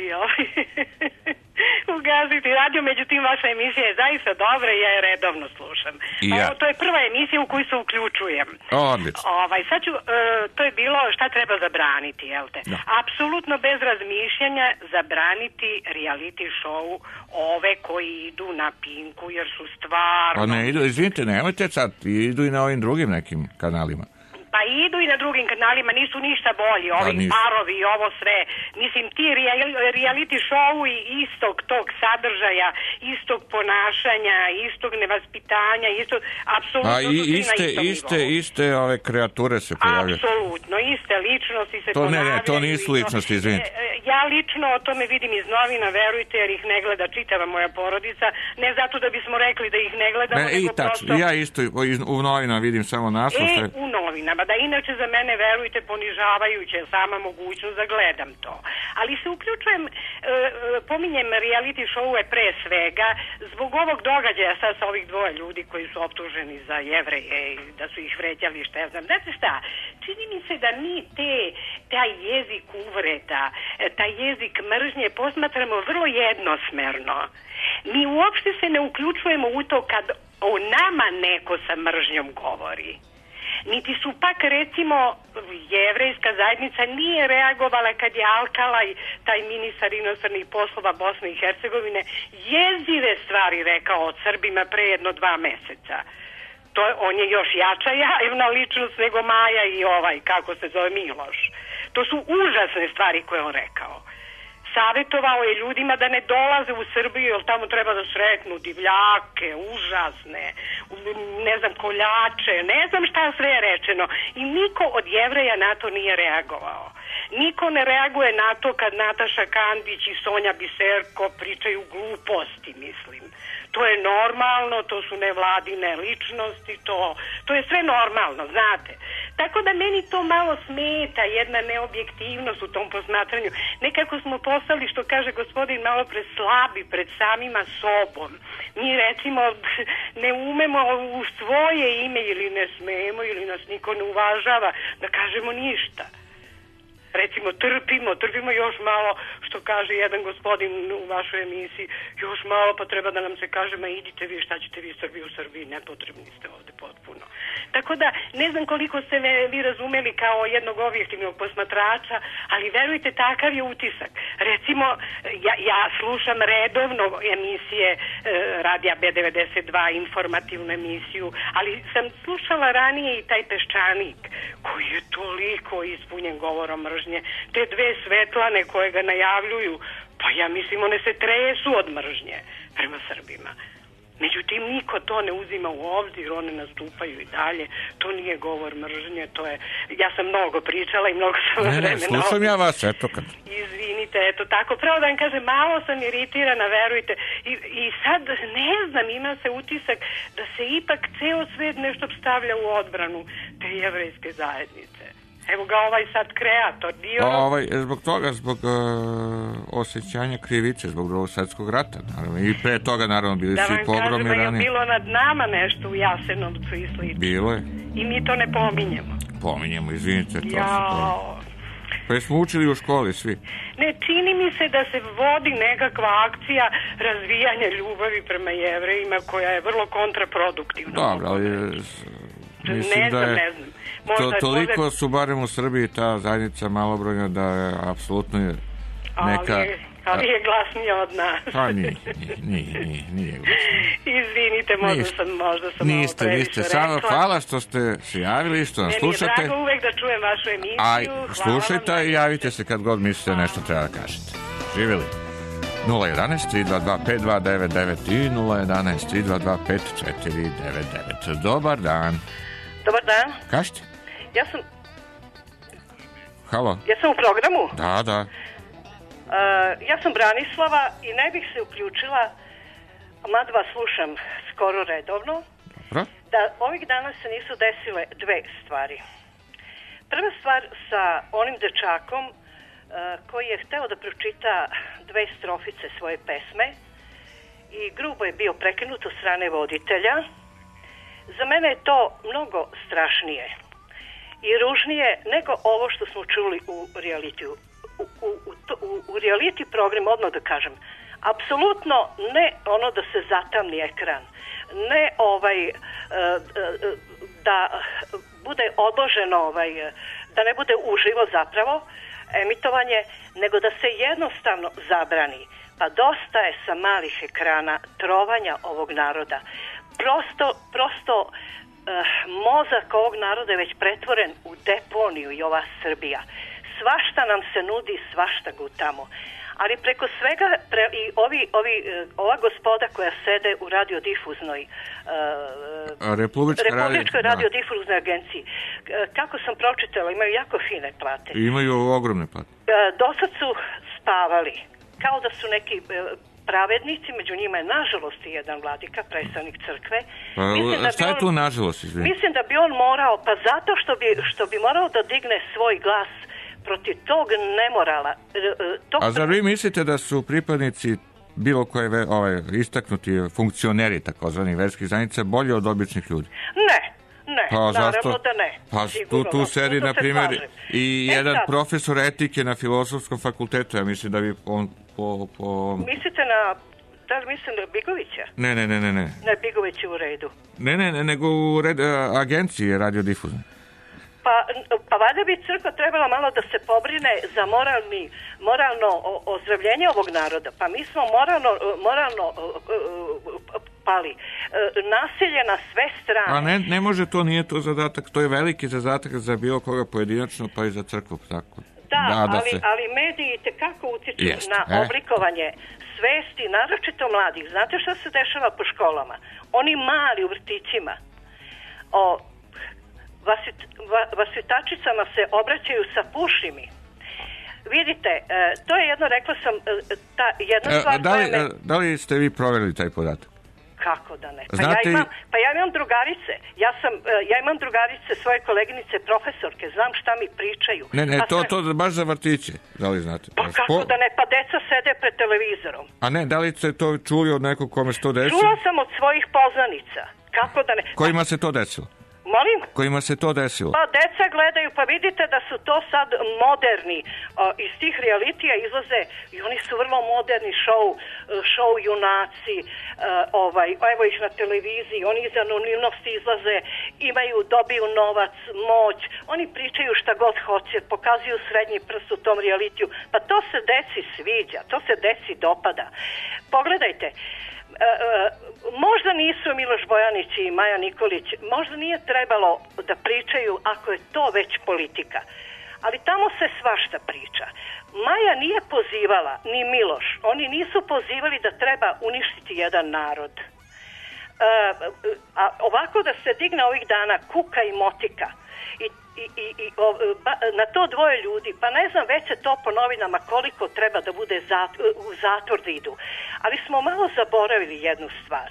Ugasiti radio, međutim vaša emisija je zaista dobra i ja je redovno slušam. Evo, to je prva emisija u koju se uključujem. Odlično. Sad ću, to je bilo šta treba zabraniti, jel te? Da. Apsolutno bez razmišljanja zabraniti reality show ove koji idu na Pinku, jer su stvarno... Pa ne idu, izvinite, nemojte sad, idu i na ovim drugim nekim kanalima. Pa idu i na drugim kanalima, nisu ništa bolji, ovi parovi i ovo sve. Mislim, ti reality show i istog tog sadržaja, istog ponašanja, istog nevaspitanja, istog, apsolutno su svi na istom nivou. Iste ove kreature se pojavljaju. Apsolutno, iste ličnosti se ponavljaju. Ne, to nisu ličnosti, izvinite. Ja lično o tome vidim iz novina, verujte, jer ih ne gleda čitava moja porodica, ne zato da bismo rekli da ih ne gledamo, nego prosto... Ja isto u novina vidim samo naslov. U novinama, da inače za mene, verujte, ponižavajuće sama mogućnost da gledam to. Ali se uključujem, pominjem reality show-e pre svega, zbog ovog događaja sad sa ovih dvoje ljudi koji su optuženi za Jevreje i da su ih vređali, šta ja znam. Znate šta, čini mi se da mi taj jezik uvreda, taj jezik mržnje posmatramo vrlo jednosmerno. Mi uopšte se ne uključujemo u to kad o nama neko sa mržnjom govori. Niti su pak, recimo, jevrejska zajednica nije reagovala kad je Alkalaj, taj ministar inostranih poslova Bosne i Hercegovine, jezive stvari rekao o Srbima pre 1-2 meseca. On je još jača javna ličnost nego Maja i kako se zove, Miloš. To su užasne stvari koje on rekao. Savjetovao je ljudima da ne dolaze u Srbiju, jer tamo treba da sretnu divljake, užasne, ne znam, koljače, ne znam šta sve je rečeno. I niko od Jevreja na to nije reagovao. Niko ne reaguje na to kad Nataša Kandić i Sonja Biserko pričaju gluposti, mislim. To je normalno, to su nevladine ličnosti, to je sve normalno, znate. Tako da meni to malo smeta, jedna neobjektivnost u tom posmatranju. Nekako smo postali, što kaže gospodin, malo preslabi pred samima sobom. Mi, recimo, ne umemo u svoje ime ili ne smemo ili nas niko ne uvažava da kažemo ništa. Recimo, trpimo još malo, što kaže jedan gospodin u vašoj emisiji, još malo pa treba da nam se kaže, ma idite vi, šta ćete vi Srbi u Srbiji, nepotrebni ste ovde potpuno. Tako da, ne znam koliko ste vi razumeli kao jednog objektivnog posmatrača, ali verujte, takav je utisak. Recimo, ja slušam redovno emisije Radija B92, informativnu emisiju, ali sam slušala ranije i taj Peščanik, koji je toliko ispunjen govorom mržnje, te dve Svetlane koje ga najavljuju, pa ja mislim one se tresu od mržnje prema Srbima. Međutim, niko to ne uzima u obzir, one nastupaju i dalje, to nije govor mržnje, to je, ja sam mnogo pričala i mnogo sam vremena... Ne, slušam ja vas, eto kad... Izvinite, eto tako, pravo da vam kažem, malo sam iritirana, verujte, i sad, ne znam, ima se utisak da se ipak ceo svet nešto stavlja u odbranu te jevrejske zajednice. Evo ga ovaj sad kreator. Zbog toga, zbog osjećanja krivice, zbog Drugog svjetskog rata, naravno. I pre toga, naravno, bili su i pogromi ranije. Da vam kažem, je bilo nad nama nešto u Jasenovcu i slično. Bilo je. I mi to ne pominjemo. Pominjemo, izvinite, to. Pa smo učili u školi svi. Ne, čini mi se da se vodi nekakva akcija razvijanja ljubavi prema Jevrejima koja je vrlo kontraproduktivna. Dobro, ali mislim da je... Toliko su barem u Srbiji ta zajednica malobrojna da je apsolutno neka... Ali je glasnije od nas. Pa nije glasnije. Izvinite, možda sam Niste. Samo hvala što ste se javili, što nas slušate. Meni je drago uvek da čujem vašu emisiju. Slušajte i javite se kad god mislite nešto treba da kažete. Živjeli. 011-322-5299 i 011-322-5499. Dobar dan. Dobar dan. Kažete? Halo? Ja sam u programu? Da. Ja sam Branislava i ne bih se uključila, mada vas slušam skoro redovno, da ovih dana se nisu desile dve stvari. Prva stvar sa onim dečakom koji je hteo da pročita dve strofice svoje pesme i grubo je bio prekinut od strane voditelja. Za mene je to mnogo strašnije i ružnije nego ovo što smo čuli u realitiju. U reality program, odmah da kažem, apsolutno ne ono da se zatamni ekran, ne da bude odloženo, da ne bude uživo zapravo emitovanje, nego da se jednostavno zabrani. Pa dosta je sa malih ekrana trovanja ovog naroda. Prosto mozak ovog naroda je već pretvoren u deponiju i ova Srbija. Svašta nam se nudi, svašta gutamo. Ali preko svega i ova gospoda koja sede u radiodifuznoj Republičkoj radiodifuznoj agenciji, kako sam pročitala, imaju jako fine plate. Imaju ogromne plate. Dosad su spavali, kao da su neki pravednici, među njima je nažalost i jedan vladika, predstavnik crkve. Šta je tu nažalost? Mislim da bi on morao, pa zato što bi morao da digne svoj glas protiv tog nemorala. A zar vi mislite da su pripadnici bilo koje istaknuti funkcioneri takozvani verskih zajednica bolji od običnih ljudi? Ne, naravno da ne. Pa tu sedi, na primjer, i jedan profesor etike na Filozofskom fakultetu. Ja mislim da bi on Mislite na... Da li mislim na Bigovića? Ne. Ne, Bigović je u redu. Ne, nego u agenciji radiodifuzne. Pa valjda bi crkva trebala malo da se pobrine za moralno ozdravljenje ovog naroda. Pa mi smo moralno pali. Nasilje na sve strane. A ne može, to nije to zadatak. To je veliki zadatak za bilo koga pojedinačno, pa i za crkvu. Tako. Ali mediji tekako utiču na oblikovanje svesti, naročito mladih. Znate šta se dešava po školama? Oni mali u vrtićima vaspitačicama se obraćaju sa pušimi. Vidite, to je jedno, rekla sam, jedna stvar... Da li ste vi provjerili taj podatak? Kako da ne? Ja imam drugarice. Ja imam drugarice, svoje koleginice, profesorke, znam šta mi pričaju. Ne, to baš za vrtiće, da li znate? Pa kako da ne? Pa deca sede pred televizorom. A ne, da li ste to čuli od nekog kome se to desilo? Čula sam od svojih poznanica. Kako da ne? Kojima se to desilo? Molim? Kojima se to desilo? Pa deca gledaju, pa vidite da su to sad moderni. Iz tih realitija izlaze i oni su vrlo moderni show junaci. Evo ih na televiziji, oni iz anonimnosti izlaze, dobiju novac, moć. Oni pričaju šta god hoće, pokazuju srednji prst u tom realitiju. Pa to se deci sviđa, to se deci dopada. Pogledajte, možda nisu Miloš Bojanić i Maja Nikolić, možda nije trebalo da pričaju ako je to već politika, ali tamo se svašta priča. Maja nije pozivala, ni Miloš, oni nisu pozivali da treba uništiti jedan narod. A ovako da se digne ovih dana kuka i motika na to dvoje ljudi, pa ne znam, već se to po novinama koliko treba da bude u zatvor da idu. Ali smo malo zaboravili jednu stvar.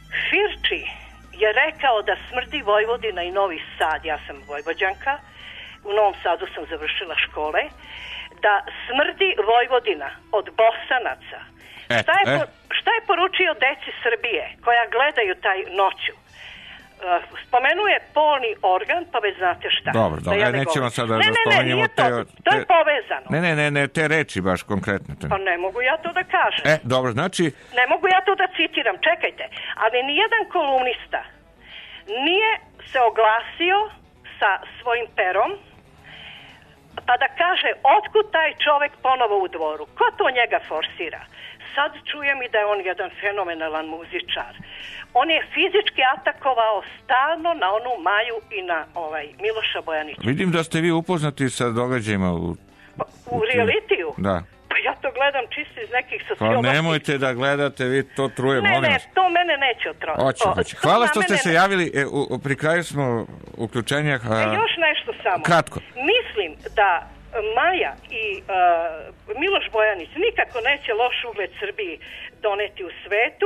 Firči je rekao da smrdi Vojvodina i Novi Sad, ja sam Vojvođanka, u Novom Sadu sam završila škole, da smrdi Vojvodina od Bosanaca. Šta je poručio deci Srbije koja gledaju taj noću? Spomenuje polni organ, pa već znate šta. Dobro, nećemo sada da spomenimo to je povezano. Ne, te reči baš konkretno. Pa ne mogu ja to da kažem. Dobro, znači... Ne mogu ja to da citiram, čekajte. Ali nijedan kolumnista nije se oglasio sa svojim perom, pa da kaže otkud taj čovek ponovo u Dvoru. Ko to njega forsira? Sad čujem i da je on jedan fenomenalan muzičar. On je fizički atakovao stalno na onu Maju i na Miloša Bojanića. Vidim da ste vi upoznati sa događajima u realitiju. Da. Pa ja to gledam čisto iz nekih socioloških. Pa nemojte da gledate, vi to truje, molim vas. Ne, to mene neće otrovati. Hoće. Hvala što ste se javili. Pri kraju smo uključenja. Još nešto samo. Kratko. Mislim da Maja i Miloš Bojanić nikako neće loš ugled Srbiji doneti u svetu.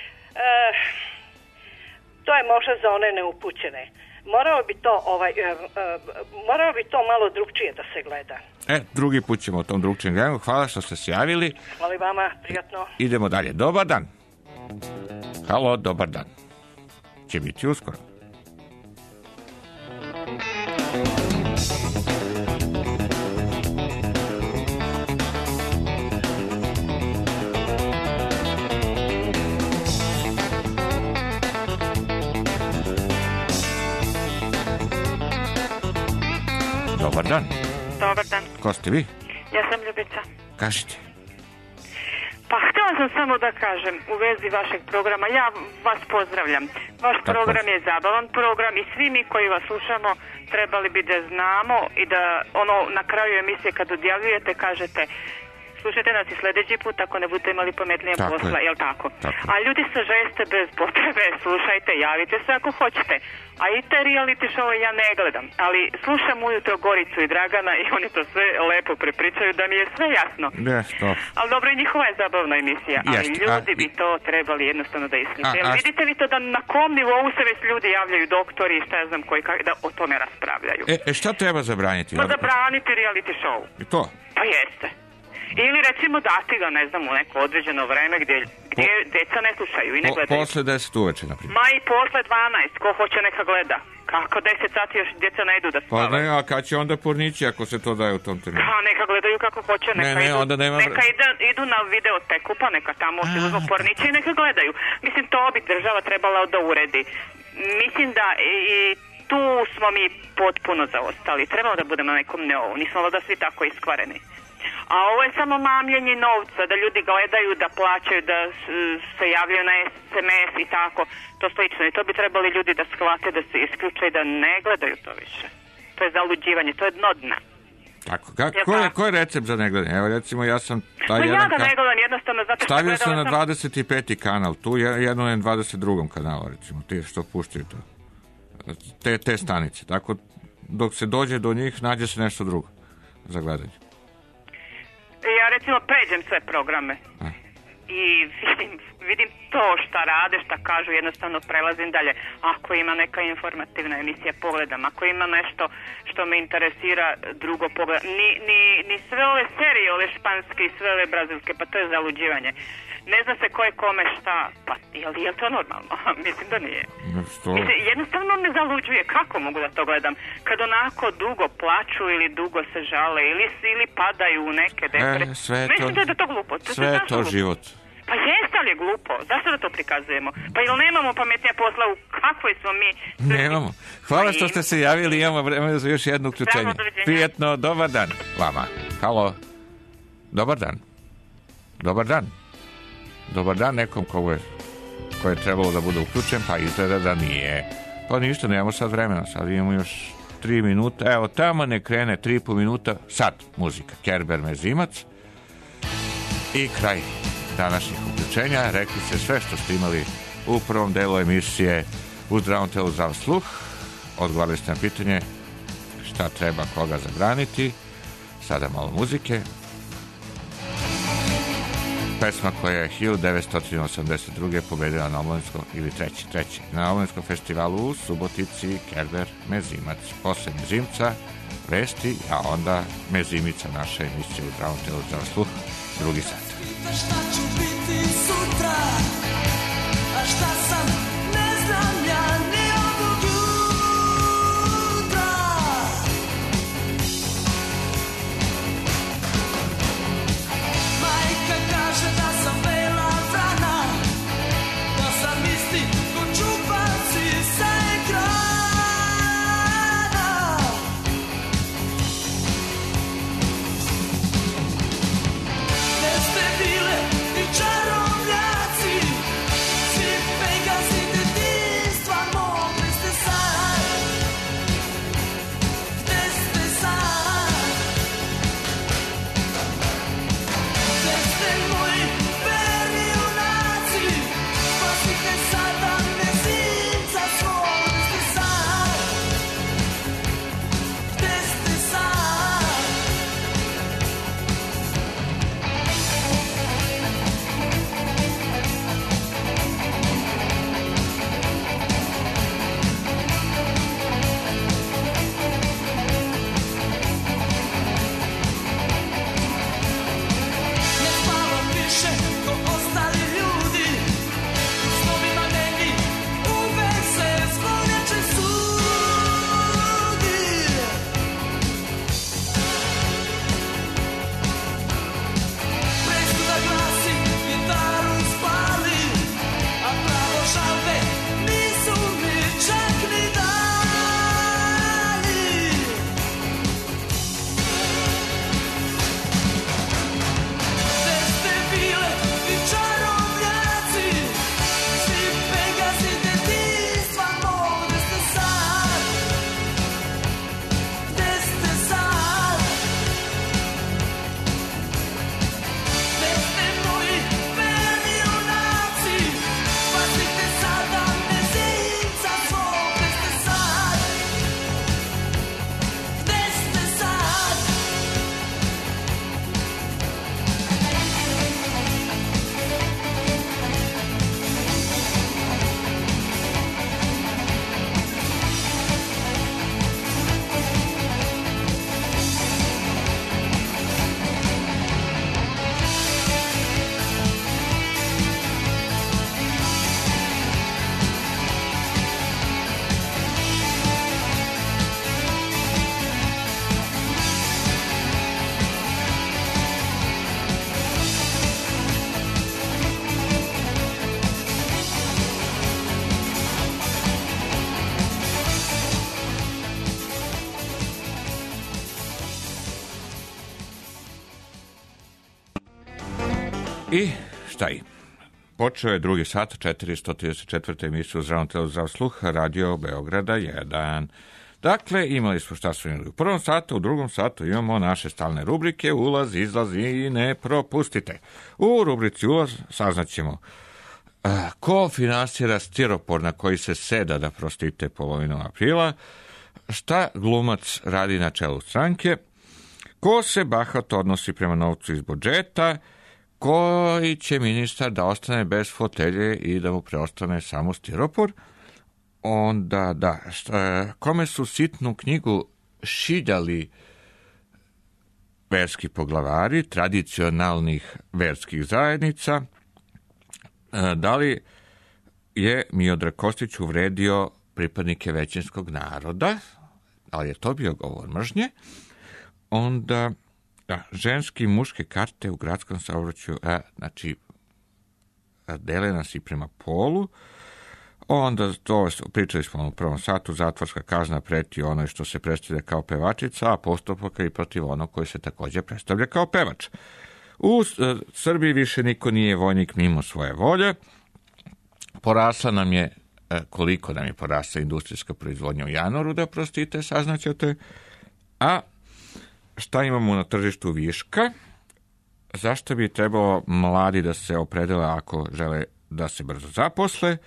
To je možda za one neupućene. Morao bi to malo drugčije da se gleda. Drugi put ćemo o tom drugčijem gledanju. Hvala što ste se javili. Hvala vama, prijatno. Idemo dalje. Dobar dan. Halo, dobar dan. Će biti uskoro. Dobar dan. Dobar dan. Ko ste vi? Ja sam Ljubica. Kažite. Pa htjela sam samo da kažem u vezi vašeg programa. Ja vas pozdravljam. Vaš program je zabavan program i svi mi koji vas slušamo trebali bi da znamo i da na kraju emisije kad odjavljujete kažete slušajte nas i sljedeći put ako ne budete imali pametnije posla, jel tako? A ljudi se žeste bez potrebe, slušajte, javite se ako hoćete. A i te reality show ja ne gledam, ali slušam ujutro Goricu i Dragana i oni to sve lepo prepričaju da mi je sve jasno. Ali dobro, i njihova je zabavna emisija, ali ljudi bi to trebali jednostavno da isključe. Vidite li to da na kom nivou se već ljudi javljaju, doktori i šta ja znam koji, da o tome raspravljaju? Šta treba zabraniti? Pa zabraniti reality show. I to? Pa jeste. Ili recimo dati ga, ne znam, u neko određeno vreme gdje djeca ne slušaju i ne gledaju. Posle 10 uveče, naprimjer. Ma i posle 12, ko hoće neka gleda. Kako 10 sati još djeca ne idu da spavaju? Pa ne, a kad će onda pornići ako se to daje u tom trenutku? Pa neka gledaju kako hoće, neka idu na videoteku, pa neka tamo se uzmu pornići i neka gledaju. Mislim, to bi država trebala da uredi. Mislim da i tu smo mi potpuno zaostali. Trebalo da budemo na nekom nivou. Nismo da svi tako iskvareni. A ovo je samo mamljenje novca, da ljudi gledaju, da plaćaju, da se javljaju na SMS i tako, to slično. I to bi trebali ljudi da shvate, da se isključe i da ne gledaju to više. To je zaluđivanje, to je dno dna. Tako, ko je recept za negledanje? Evo recimo ja sam ja ga ne gledam jednostavno zato što stavio sam na 25. kanal, tu jedno na 22. kanalu recimo, ti što puštaju to. Te stanice, tako dok se dođe do njih nađe se nešto drugo za gledanje. Ja recimo pređem sve programe i vidim to šta rade, šta kažu, jednostavno prelazim dalje. Ako ima neka informativna emisija, pogledam. Ako ima nešto što me interesira, drugo pogledam. Ni sve ove serije, ove španske i sve ove brazilske, pa to je zaluđivanje. Ne zna se ko je kome šta, pa je li to normalno? Mislim da nije. Mislim, jednostavno me zaluđuje. Kako mogu da to gledam? Kad onako dugo plaču ili dugo se žale ili padaju u neke depresije. Mislim da je to glupo. Sve je to život. Pa jeste li je glupo? Zašto da to prikazujemo? Pa ili nemamo pametnija posla, u kakvoj smo mi? Nemamo. Hvala što ste se javili, imamo vremena za još jedno uključenje. Prijetno, dobar dan vama. Halo. Dobar dan. Dobar dan. Dobar dan nekom ko je trebalo da bude uključen, pa izgleda da nije. Pa ništa, nemamo sad vremena, sad imamo još 3 minuta. Evo, tamo ne krene 3,5 minuta, sad muzika. Kerber Mezimac i kraj današnjih uključenja. Rekli ste sve što ste imali u prvom delu emisije u Zdravom telu zdrav sluh. Odgovarali ste na pitanje šta treba koga zabraniti. Sada malo muzike. Pesma koja je 1982. pobedila na Omladinskom, ili treći, na Omladinskom festivalu u Subotici, Kerber Mezimac. Posle Mezimca vesti, a onda mezimica naše emisije u zdravom telu za sluh, drugi sat. Šta ću biti sutra, a šta sam, ne znam ja ni ovog jutra. Majka kaže da sam bela vrana, da sam isti ko čupaci sa ekrana. Ne ste bile ni čarobnjaci, svi Pegasi detinjstva, mogli ste sad. Gde ste sad? Gde ste moji verni junaci, spasite sada mezimca svog. Gde ste sad? Gde ste sad? Ne spavam više ko ostali ljudi, u snovima neki uvek se zvonjače sudi. Presuda glasi, gitaru spali, a pravo žalbe nisu mi čak ni dali. Gde ste bile vi čarobnjaci, svi Pegasi detinjstva, mogli ste sad. Gde ste sad? Gde ste moji verni junaci, spasite sada mezimca svog. Gde ste sad? Gde ste sad? I šta i? Počeo je drugi sat, 434. emisiju u zdravom telu za sluh, Radio Beograda 1. Dakle, imali smo šta smo imali u prvom satu, u drugom satu imamo naše stalne rubrike, ulaz, izlaz i ne propustite. U rubrici ulaz saznaćemo ko finansira stiropor na koji se seda, da prostite, polovinom aprila, šta glumac radi na čelu stranke, ko se bahato odnosi prema novcu iz budžeta, koji će ministar da ostane bez fotelje i da mu preostane samo stiropor, onda kome su sitnu knjigu šiljali verski poglavari tradicionalnih verskih zajednica, da li je Miodrag Kostić uvredio pripadnike većinskog naroda, ali je to bio govor mržnje, onda ženske i muške karte u gradskom saobraćaju, znači dele nas i prema polu, onda to pričali smo u prvom satu, zatvorska kazna preti onoj što se predstavlja kao pevačica, a postupak i protiv onog koji se također predstavlja kao pevač. U Srbiji više niko nije vojnik mimo svoje volje. Porasla nam je, koliko nam je porasla industrijska proizvodnja u januaru, da prostite, saznaćete. A šta imamo na tržištu viška? Zašto bi trebalo mladi da se opredele ako žele da se brzo zaposle?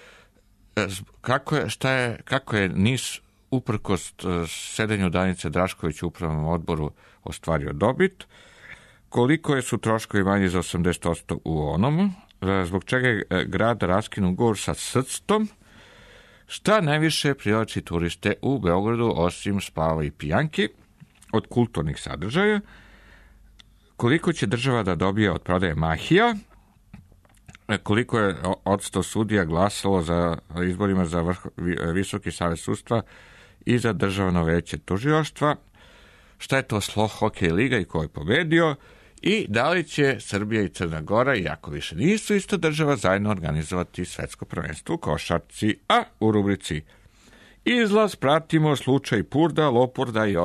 Kako je NIS uprkos sedenju Danice Drašković u upravnom odboru ostvario dobit? Koliko su troškovi manji za 80% u onom? Zbog čega je grad raskinuo ugovor sa SRCT-om? Šta najviše privlači turiste u Beogradu osim spava i pijanki od kulturnih sadržaja? Koliko će država da dobije od prodaje mahija? Koliko je odsto sudija glasalo za izborima za Visoki savet sudstva i za državno veće tužilaštva? Šta je to Sloh hokej liga i ko je pobedio? I da li će Srbija i Crna Gora, iako više nisu isto država, zajedno organizovati svetsko prvenstvo u košarci, a u rubrici Izlaz pratimo slučaj Purda, Lopurda i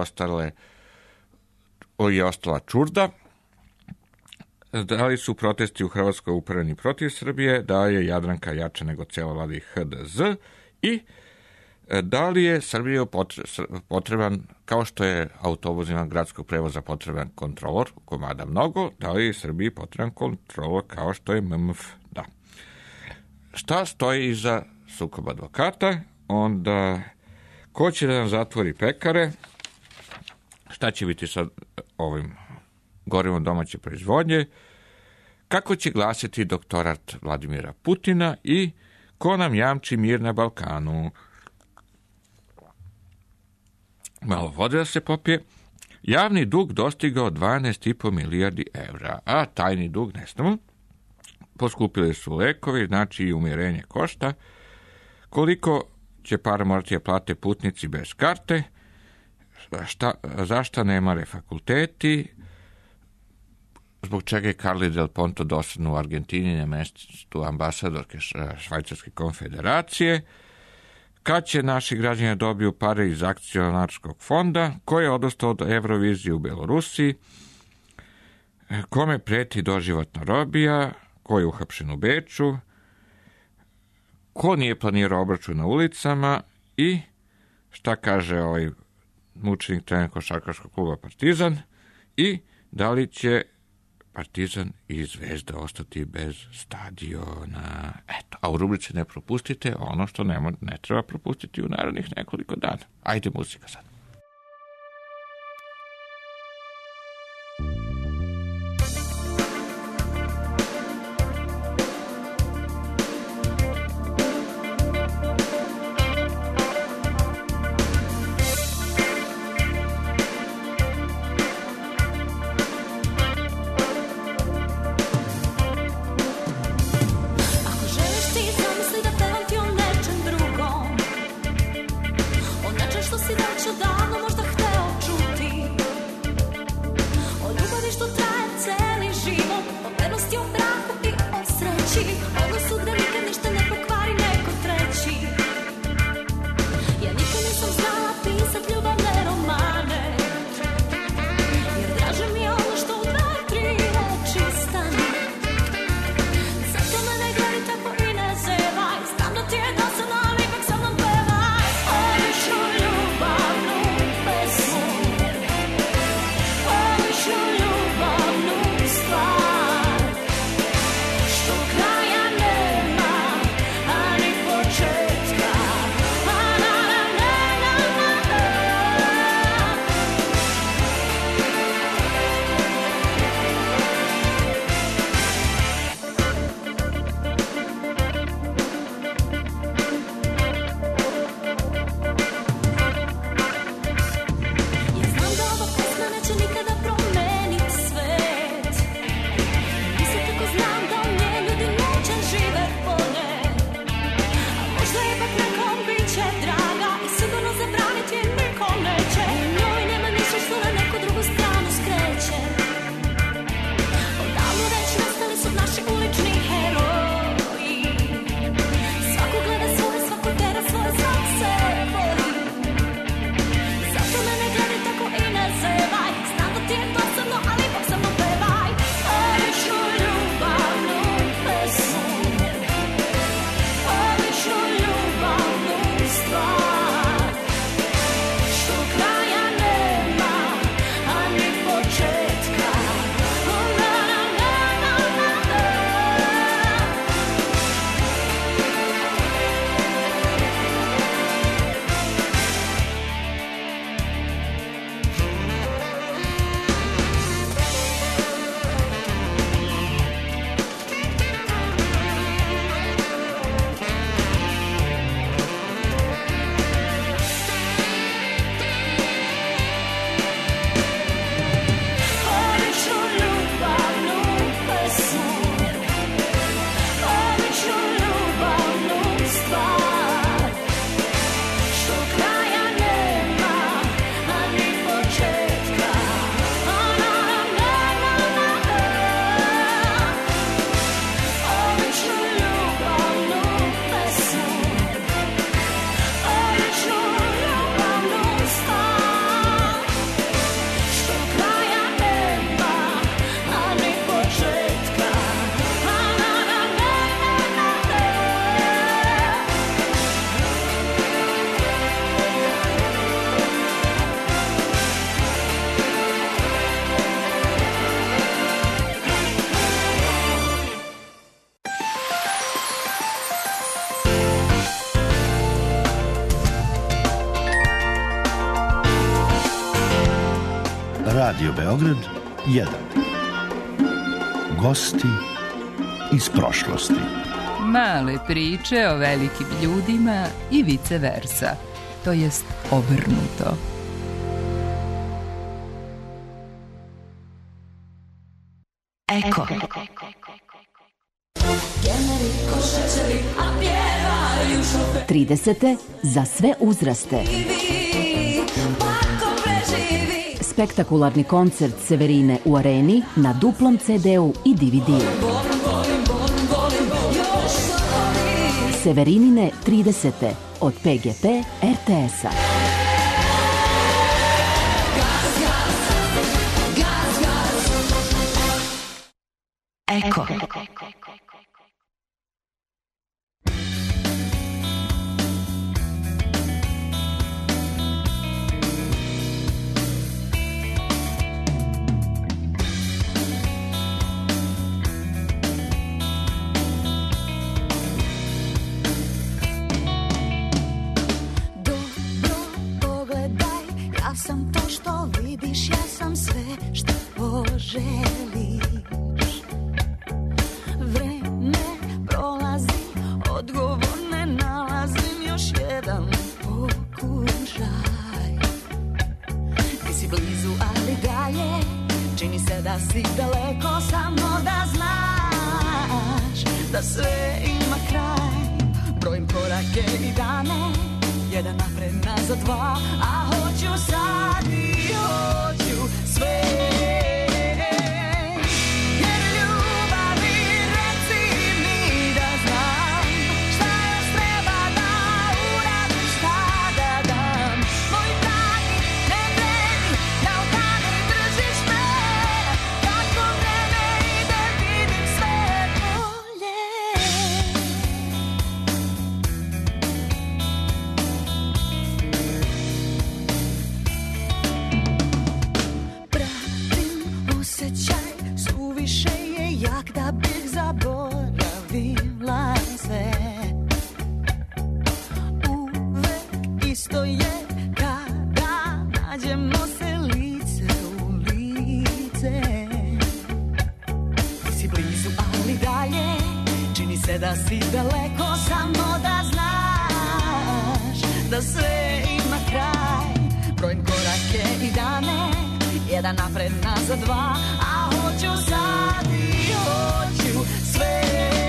ostala čurda. Da li su protesti u Hrvatskoj upereni protiv Srbije, da je Jadranka jača nego cijela vlada i HDZ i da li je Srbiji potreban, kao što je autobusima gradskog prevoza potreban kontrolor, komada mnogo, da li je Srbiji potreban kontrolor kao što je MMF? Da. Šta stoji iza sukoba advokata? Onda, ko će da nam zatvori pekare? Šta će biti sa ovim gorivom domaće proizvodnje? Kako će glasiti doktorat Vladimira Putina i ko nam jamči mir na Balkanu? Malo vode da se popije. Javni dug dostigao 12,5 milijardi evra, a tajni dug ne znamo. Poskupili su lekovi, znači i umirenje košta. Koliko će para morati da plate putnici bez karte? Zašto ne mare fakulteti? Zbog čega je Carli Del Ponto dosadno u Argentini na mestu ambasadorke Švajcarske konfederacije? Kad će naši građani dobiju pare iz akcionarskog fonda? Ko je odostao od Eurovizije u Belorusiji? Kome preti doživotna robija? Ko je uhapšen u Beču? Ko nije planirao obračun na ulicama? I šta kaže ovaj mučenik trener košarkaškog kluba Partizan? I da li će Partizan i Zvezda ostati bez stadiona? Eto, a u rubrici ne propustite ono što ne treba propustiti u narednih nekoliko dana. Ajde, muzika sad. Što si već odavno Radio Beograd 1. Gosti iz prošlosti. Male priče o velikim ljudima i vice versa, to jest obrnuto. Eko. 30. za sve uzraste. Spektakularni koncert Severine u Areni na duplom CD-u i DVD-u. Severinine 30. od PGP RTS-a. Eko. Sam to što vidiš, ja sam sve što poželiš. Vreme prolazi, odgovor ne nalazim, još jedan pokušaj. Ti si blizu, ali dalje, čini se da si daleko, samo da znaš da sve ima kraj. Brojim korake i dane, jedan napred, nazad, dva, a hoću sad i hoću sve. Jer ljubavi reci mi da znam šta još treba da uradim, šta da dam. Moj dragi, ne vredi da u dani držiš me, kako vreme ide vidim sve bolje. Suviše je jak da bih zaboravila sve. Uvek isto je kada nađemo se lice u lice. Ti si blizu, ali dalje, čini se da si daleko, samo da znaš da sve ima kraj. Brojim korake i dane, jedan napred, nazad, dva, a hoću sad i hoću sve.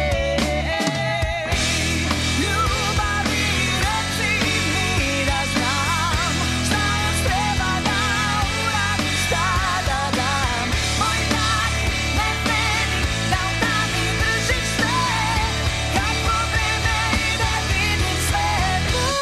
Ljubavi reci mi da znam šta još treba da uradim, šta da dam. Moj dragi, ne vredi da u dani držiš sve, kako vreme ide vidim sve bolje.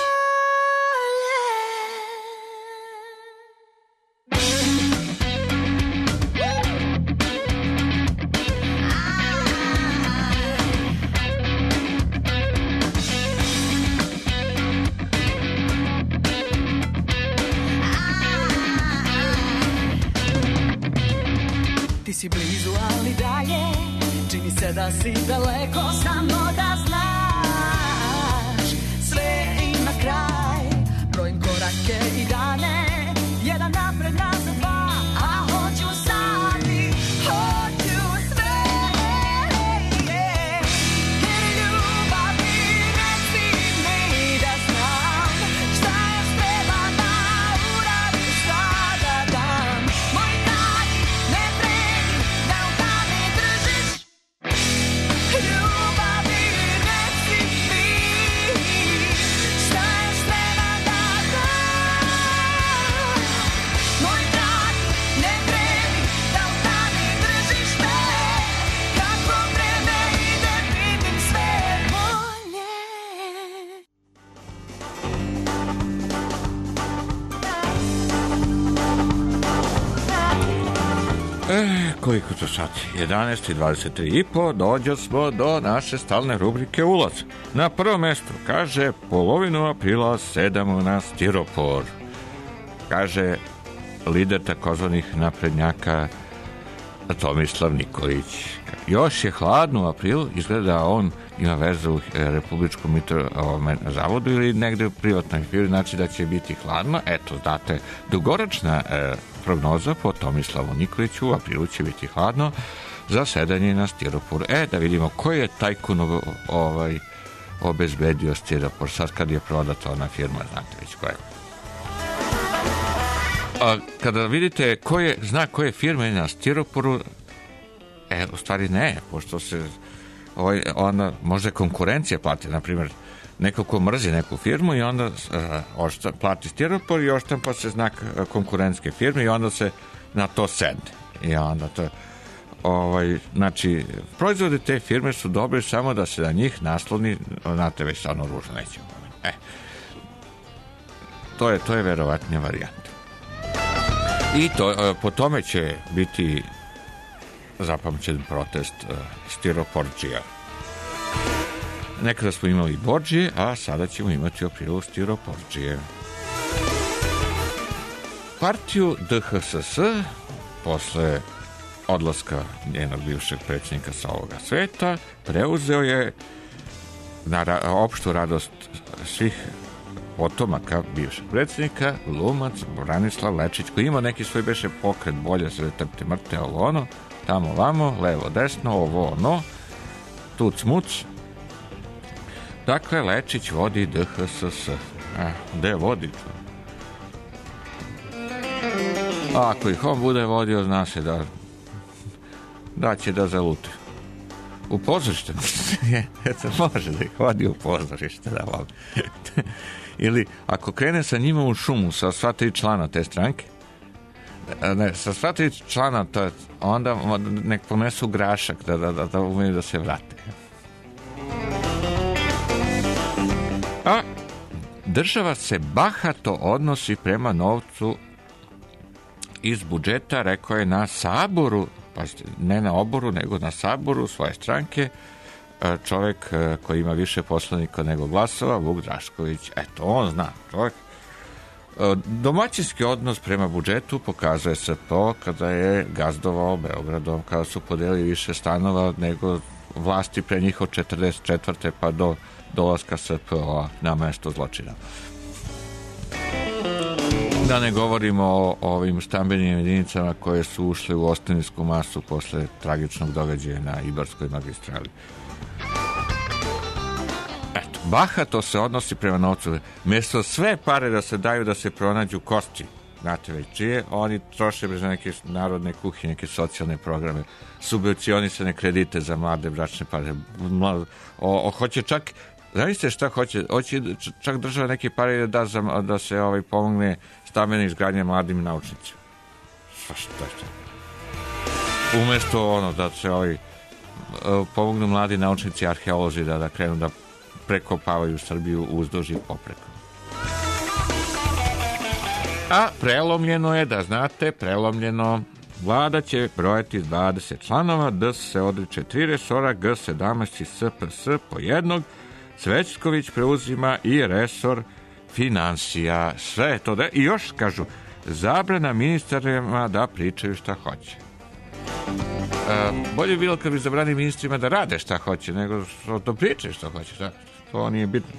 Ti si blizu, ali dalje, čini se da si daleko, samo da znaš sve ima kraj. Brojim korake i dane, jedan napred, nazad, dva, a hoću sad i hoću sve. Jer ljubavi reci mi da znam šta još treba da uradim, šta da dam. Moj dragi, ne vredi da u dani držiš. Ljubavi reci mi šta još treba da dam. Moj dragi, ne vredi da u dani držiš me, kako vreme ide vidim sve bolje. Koliko to sad? 11:23,5, dođo smo do naše stalne rubrike Ulaz. Na prvom mjestu kaže polovinu aprila sedamo na stiropor. Kaže lider takozvanih naprednjaka Tomislav Nikolić. Još je hladno u aprilu, izgleda on ima vezu u Republičkom zavodu ili negde u privatnoj firmi, znači da će biti hladno. Eto, znate, dugoročna prognoza po Tomislavu Nikoliću, u aprilu će biti hladno za sedanje na stiroporu. Da vidimo ko je tajkun obezbedio stiropor, sad kad je prodata ona firma, znate već ko je. A kada vidite zna koje firme na stiroporu, u stvari ne, pošto se onda može konkurencija plati, na primjer, neko ko mrzi neku firmu i onda plati stiropor i oštampa se znak konkurentske firme i onda se na to sedne. I onda to znači, proizvode te firme su dobri samo da se na njih nasloni, znate već stvarno ružno nećemo. To je verovatnija varijanta. I po tome će biti zapamćen protest stiroporđija. Nekada smo imali borđije, a sada ćemo imati u aprilu stiroporđije. Partiju DHSS posle odlaska njenog bivšeg predsjednika sa ovoga sveta preuzeo je na opštu radost svih potomaka bivšeg predsjednika glumac Branislav Lečić, koji ima neki svoj beše pokret bolje se trpte mrte, ovo ono, tamo vamo, levo desno, ovo ono, tuc muc. Dakle, Lečić vodi DHSS. Gde vodi to? A ako ih on bude vodio, zna se da će da zalute. U pozorište može da ih vodi u pozorište, da voli. Ili ako krene sa njima u šumu sa sva 3 člana te stranke, sa sva 3 člana onda nek ponesu grašak da umeju da se vrate. A država se bahato odnosi prema novcu iz budžeta, rekao je na saboru, ne na oboru, nego na saboru svoje stranke, čovjek koji ima više poslanika nego glasova, Vuk Drašković. Eto, on zna čovjek. Domaćinski odnos prema budžetu pokazuje se to kada je gazdovao Beogradom, kada su podelili više stanova nego vlasti pre njih od 44. pa do dolaska SPO na mesto zločina. Da ne govorimo o ovim stambenim jedinicama koje su ušle u ostavinsku masu posle tragičnog događaja na Ibarskoj magistrali. Eto, bahato se odnosi prema novcu. Mjesto sve pare da se daju da se pronađu kosti, znate već čije, oni troše za neke narodne kuhinje, neke socijalne programe, subvencionisane kredite za mlade bračne pare. Hoće čak, znate šta hoće čak država neke pare da se pomogne stambene izgradnje mladim naučnicima. Šta? Umjesto da se pomognu mladi naučnici, arheolozi da krenu da prekopavaju Srbiju uzduž i popreko. A prelomljeno je, da znate, vlada će brojati 20 članova, DS se odriče 3 resora, G17 i SPS po jednog, Cvećković preuzima i resor financija. Sve to i još kažu zabrana ministarima da pričaju šta hoće. Bolje bi bilo kad bi zabrani ministrima da rade šta hoće, nego to pričaju šta hoće. To nije bitno.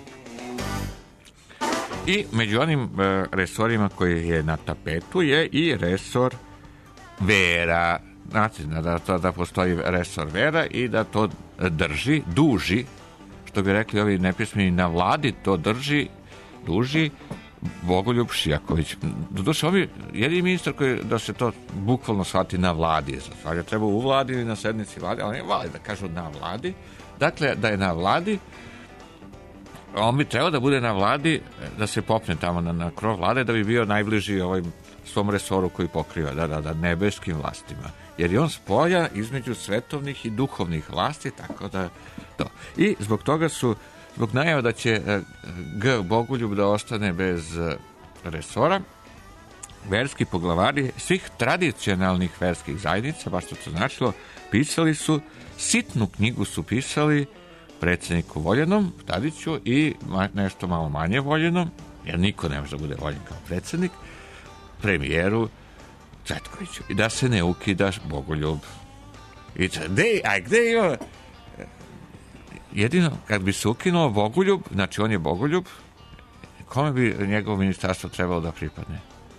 I među onim resorima koji je na tapetu je i resor vera. Znate, da postoji resor vera i da to duži, što bi rekli ovi nepismeni na vladi, to duži Bogoljub Šijaković. Doduše, ovi jedini ministar koji da se to bukvalno shvati na vladi. Stvarno treba u vladi ili na sednici vlade, ali ne vladi, da kažu na vladi. Dakle, da je na vladi, on bi trebao da bude na vladi, da se popne tamo na krov vlade, da bi bio najbliži svom resoru koji pokriva, da nebeskim vlastima. Jer je on spoja između svetovnih i duhovnih vlasti, tako da to. I zbog toga zbog najava da će Bogoljub da ostane bez resora, verski poglavari svih tradicionalnih verskih zajednica, baš što to značilo, pisali su, sitnu knjigu su pisali predsjedniku Voljanom, Tadiću, i nešto malo manje Voljanom, jer niko ne može da bude voljen kao predsjednik, premijeru Cvetkoviću. I da se ne ukidaš Bogoljub. I gde ima jedino kad bi se ukinuo Bogoljub, znači on je Bogoljub, kome bi njegovo ministarstvo trebalo da pripadne?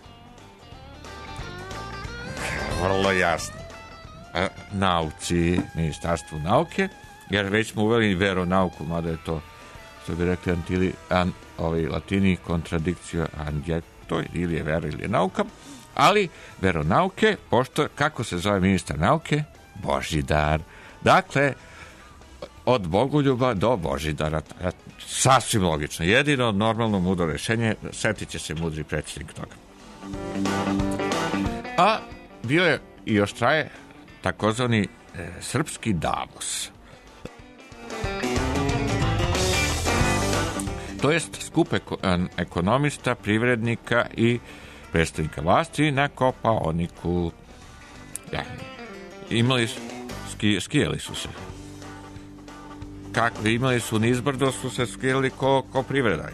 Vrlo jasno. Nauci, ministarstvu nauke, jer već smo uveli veronauku, mada je to, što bi rekli latini, kontradikcija angetoj, ili je vera ili je nauka, ali veronauke, pošto, kako se zove ministar nauke? Božidar. Dakle, od Bogoljuba do Božidara. Sasvim logično. Jedino normalno mudro rešenje, setit će se mudri predsjednik toga. A bio je i još traje takozvani srpski Davos. To jest skup ekonomista, privrednika i predstavnika vlasti na Kopaoniku. Imali skijali su se. Kako imali su nizbrdo, su se skijali ko privreda.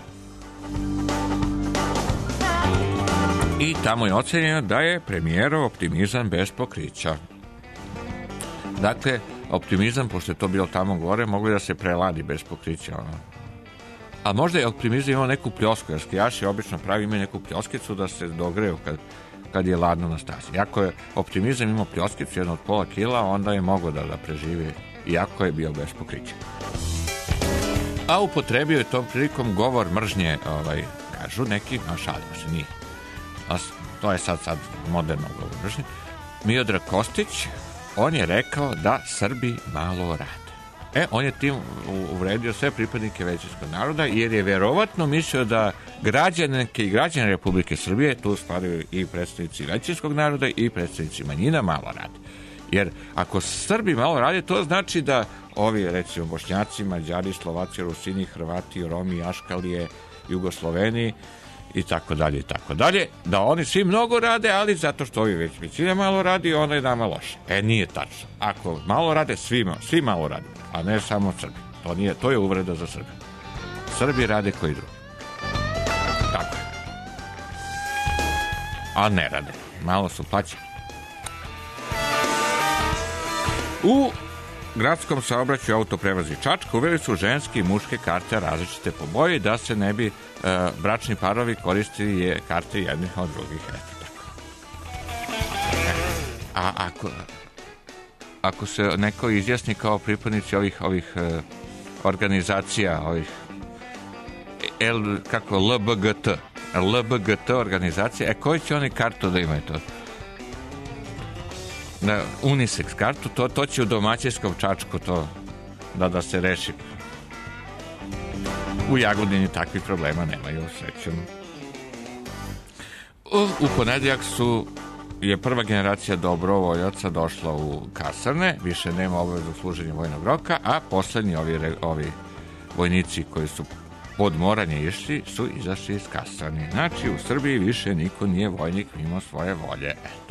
I tamo je ocenjeno da je premijerov optimizam bez pokrića. Dakle, optimizam, pošto je to bilo tamo gore, mogli da se preladi bez pokrića. A možda je optimizam imao neku pljosku, jer skijaši obično imaju neku pljoskicu da se dogreju kad je ladno na stazi. Ako je optimizam imao pljoskicu, jedno od pola kila, onda je mogao da preživi, iako je bio bez pokrića. A upotrebio je tom prilikom govor mržnje, kažu neki, a šalimo se, nije. To je sad moderno govor mržnje. Miodrag Kostić, on je rekao da Srbi malo rade. On je tim uvredio sve pripadnike većinskog naroda, jer je verovatno mislio da građanke i građane Republike Srbije, tu spadaju i predstavnici većinskog naroda i predstavnici manjina, malo rade. Jer ako Srbi malo rade, to znači da ovi, recimo, Bošnjaci, Mađari, Slovaci, Rusini, Hrvati, Romi, Aškalije, Jugosloveni i tako dalje, da oni svi mnogo rade, ali zato što ovi većina malo radi, onda je nama loše. Nije tačno. Ako malo rade, svi malo rade, a ne samo Srbi. To je uvreda za Srbi. Srbi rade koji drugi. Tako je. A ne rade. Malo su plaćeni. U gradskom saobraćaju autoprevozi Čačka uveli su ženske i muške karte različite po boji, da se ne bi bračni parovi koristili karte jednih od drugih. A ako se neko izjasni kao pripadnici ovih organizacija, LBGT organizacije, koji će oni kartu da imaju to? Unisex kartu, to će u domaćinskom Čačku to da se reši. U Jagodini takvih problema nemaju, srećom. U ponedjeljak je prva generacija dobrovoljaca došla u kasarne, više nema obavezu služenja vojnog roka, a poslednji ovi vojnici koji su pod moranje išli su izašli iz kasarne. Znači, u Srbiji više niko nije vojnik mimo svoje volje.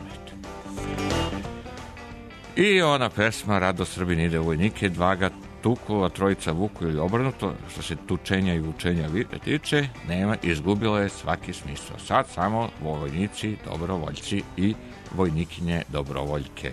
I ona pesma Rado Srbin ide u vojnike, dva ga tuku, a trojica vuku ili obrnuto, što se tučenja i vučenja tiče, nema, izgubilo je svaki smisao. Sad samo vojnici, dobrovoljci i vojnikinje dobrovoljke.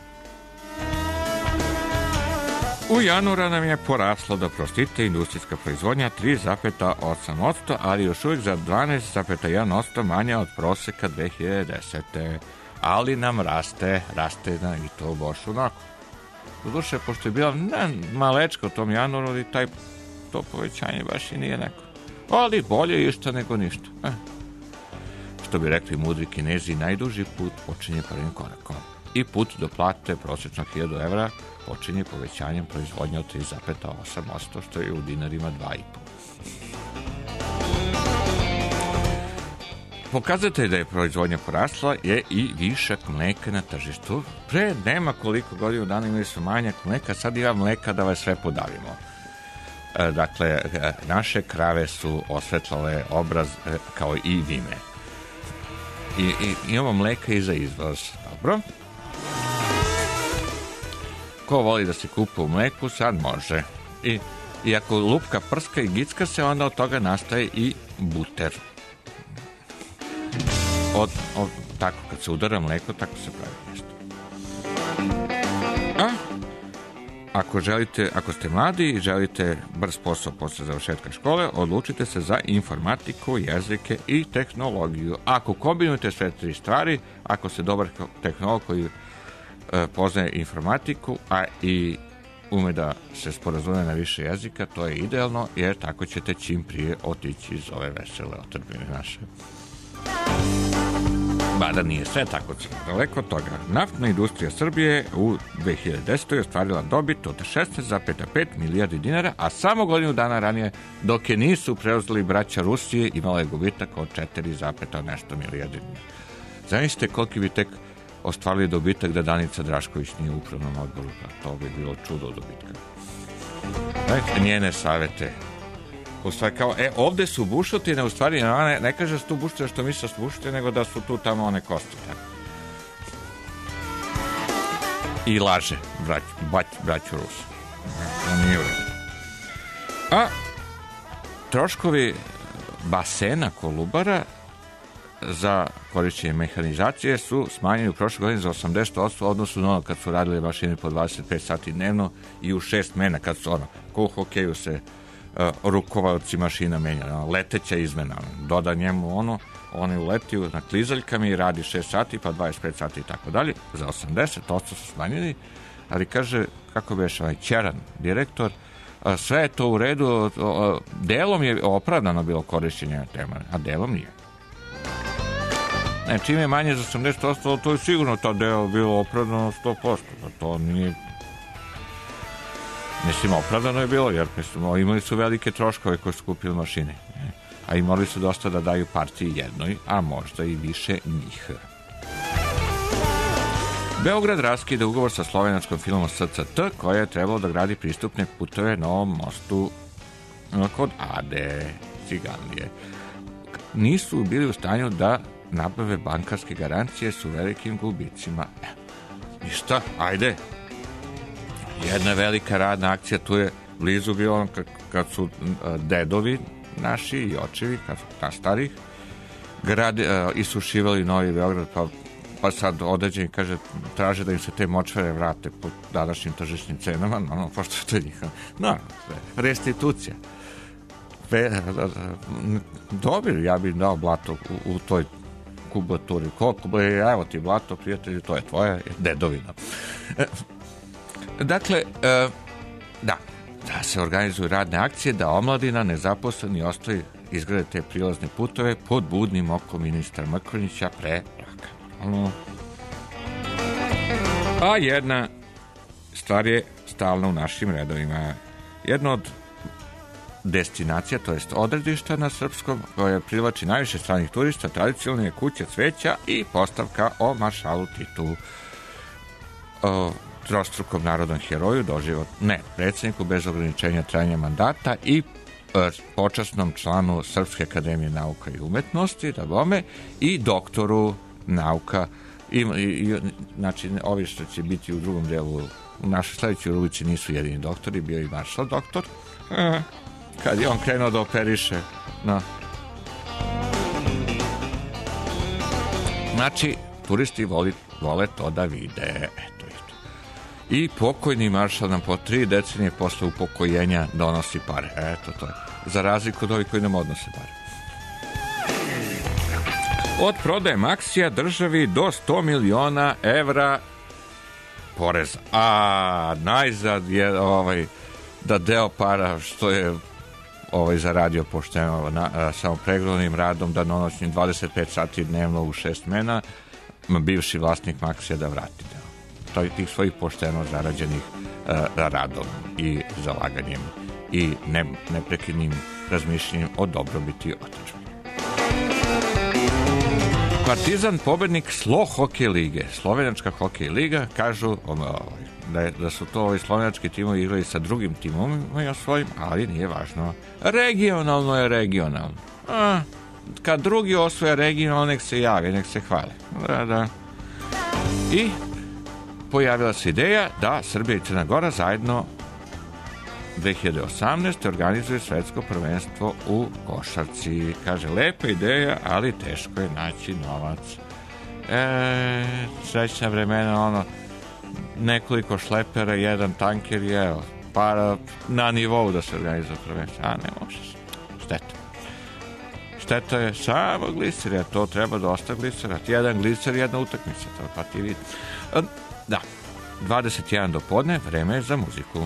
U januara nam je poraslo, da prostite, industrijska proizvodnja 3,8%, ali još uvijek za 12,1% manja od proseka 2010. Ali nam raste i to baš onako. Doduše, pošto je bila malečka u tom januaru, ali to povećanje baš i nije neko. Ali bolje išta nego ništa. Što bi rekli mudri Kinezi, najduži put počinje prvim korakom. I put do plate prosječno 1000 evra počinje povećanjem proizvodnje od 3,8%, što je u dinarima 2,5%. Pokazatelj da je proizvodnja porasla je i višak mleka na tržištu. Pre nema koliko godina dana imali su manjak mleka, sad ima mleka da vas sve podavimo. Dakle, naše krave su osvetlale obraz kao i vime. I imamo mleka i za izvoz. Dobro. Ko voli da se kupa u mleku, sad može. I ako lupka prska i gicka se, onda od toga nastaje i buter. Tako kad se udara mleko, tako se pravi nešto. ako ste mladi i želite brz posao posle završetka škole, odlučite se za informatiku, jezike i tehnologiju. Ako kombinujete sve tri stvari, ako ste dobar tehnolog koji poznaje informatiku, a i ume da se sporazume na više jezika, to je idealno, jer tako ćete čim prije otići iz ove vesele otadžbine naše. Mada nije sve tako daleko od toga. Naftna industrija Srbije u 2010. je ostvarila dobit od 16,5 milijardi dinara, a samo godinu dana ranije, dok je nisu preuzeli braća Rusije, imala je gubitak od 4, nešto milijardi dinara. Zamislite koliki bi tek ostvarili dobitak da Danica Drašković nije u upravnom odboru, to bi bilo čudo dobitka. Dajte njene savete. U stvari kao, ovde su bušotine, u stvari ne kaže da su tu bušotine što misle da su bušotine, nego da su tu tamo one kosti. Tako. I laže braću Rusa. To nije u redu. A troškovi basena Kolubara za korišćenje mehanizacije su smanjeni u prošle godine za 80% odnosu na ono kad su radili mašine po 25 sati dnevno i u 6 mena kad su ko u hokeju se rukovalci mašina menja, leteća izmena, doda njemu on je uletio na klizaljkama i radi 6 sati pa 25 sati i tako dalje, za 80% su smanjeni, ali kaže, kako beš Ćeran, direktor, sve je to u redu, delom je opravdano bilo korišćenje tema, a delom nije. Čim je manje za 80%, to je sigurno to deo bilo opravdano 100%, to nije. Mislim, opravdano je bilo, jer imali su velike troškove koji su kupili mašine. A imali su dosta da daju partiji jednoj, a možda i više njih. Beograd raskida ugovor sa slovenačkom firmom SCT, koja je trebalo da gradi pristupne putove na ovom mostu kod Ade, Cigandije. Nisu bili u stanju da nabave bankarske garancije su velikim gubicima. Ništa, ajde. Jedna velika radna akcija, tu je blizu bilo kad su dedovi naši i očevi, kad su starih, isušivali Novi Beograd, pa sad određeni, kaže, traže da im se te močvare vrate po današnjim tržišnim cenama, pošto to je njih. Restitucija. Dobili, ja bih dao blato u toj kubaturi. Evo ti blato, prijatelji, to je tvoja dedovina. Dakle, da se organizuju radne akcije, da omladina, nezaposleni ostaju izgrade te prilazne putove pod budnim okom ministra Mrkonjića pre raka. A jedna stvar je stalna u našim redovima. Jedna od destinacija, to jest odredišta na srpskom, koja privlači najviše stranih turista, tradicionalne je kuća cveća i postavka o maršalu Titu, trostrukom narodnom heroju, predsjedniku bez ograničenja trajanja mandata i počasnom članu Srpske akademije nauka i umetnosti, i doktoru nauka. Znači, ovi što će biti u drugom delu, u našoj sledećoj rubrici nisu jedini doktori, bio i maršal doktor, kad je on krenuo da operiše. Znači, turisti vole to da vide. I pokojni maršal nam po 3 decenije posle upokojenja donosi pare. Eto, to je. Za razliku od ovih koji nam odnose pare. Od prodaje Maksija državi do 100 miliona evra poreza. A najzad je da deo para što je zaradio pošteno samo preglednim radom da noćnim 25 sati dnevno u 6 mena bivši vlasnik Maksija da vrati deo tih svojih pošteno zarađenih radom i zalaganjem i neprekidnim razmišljanjem o dobrobiti otadžbine. Partizan pobednik Slo hokej lige, slovenačka hokej liga, kažu da su to ovi slovenački timovi igrali sa drugim timom svojim, ali nije važno. Regionalno je regionalno. Kad drugi osvoje regionalno, nek se javi, nek se hvale. Da. I pojavila se ideja da Srbija i Crna Gora zajedno 2018. organizuje svetsko prvenstvo u košarci. Kaže, lepa ideja, ali teško je naći novac. Srećna vremena, nekoliko šlepera, jedan tanker je pa na nivou da se organizuje prvenstvo. A ne možeš. Šteta je samo glicerija, to treba dosta glicerija. Jedan glicer, jedna utakmica, to pa ti vidi. Da, 21 do podne, vreme je za muziku.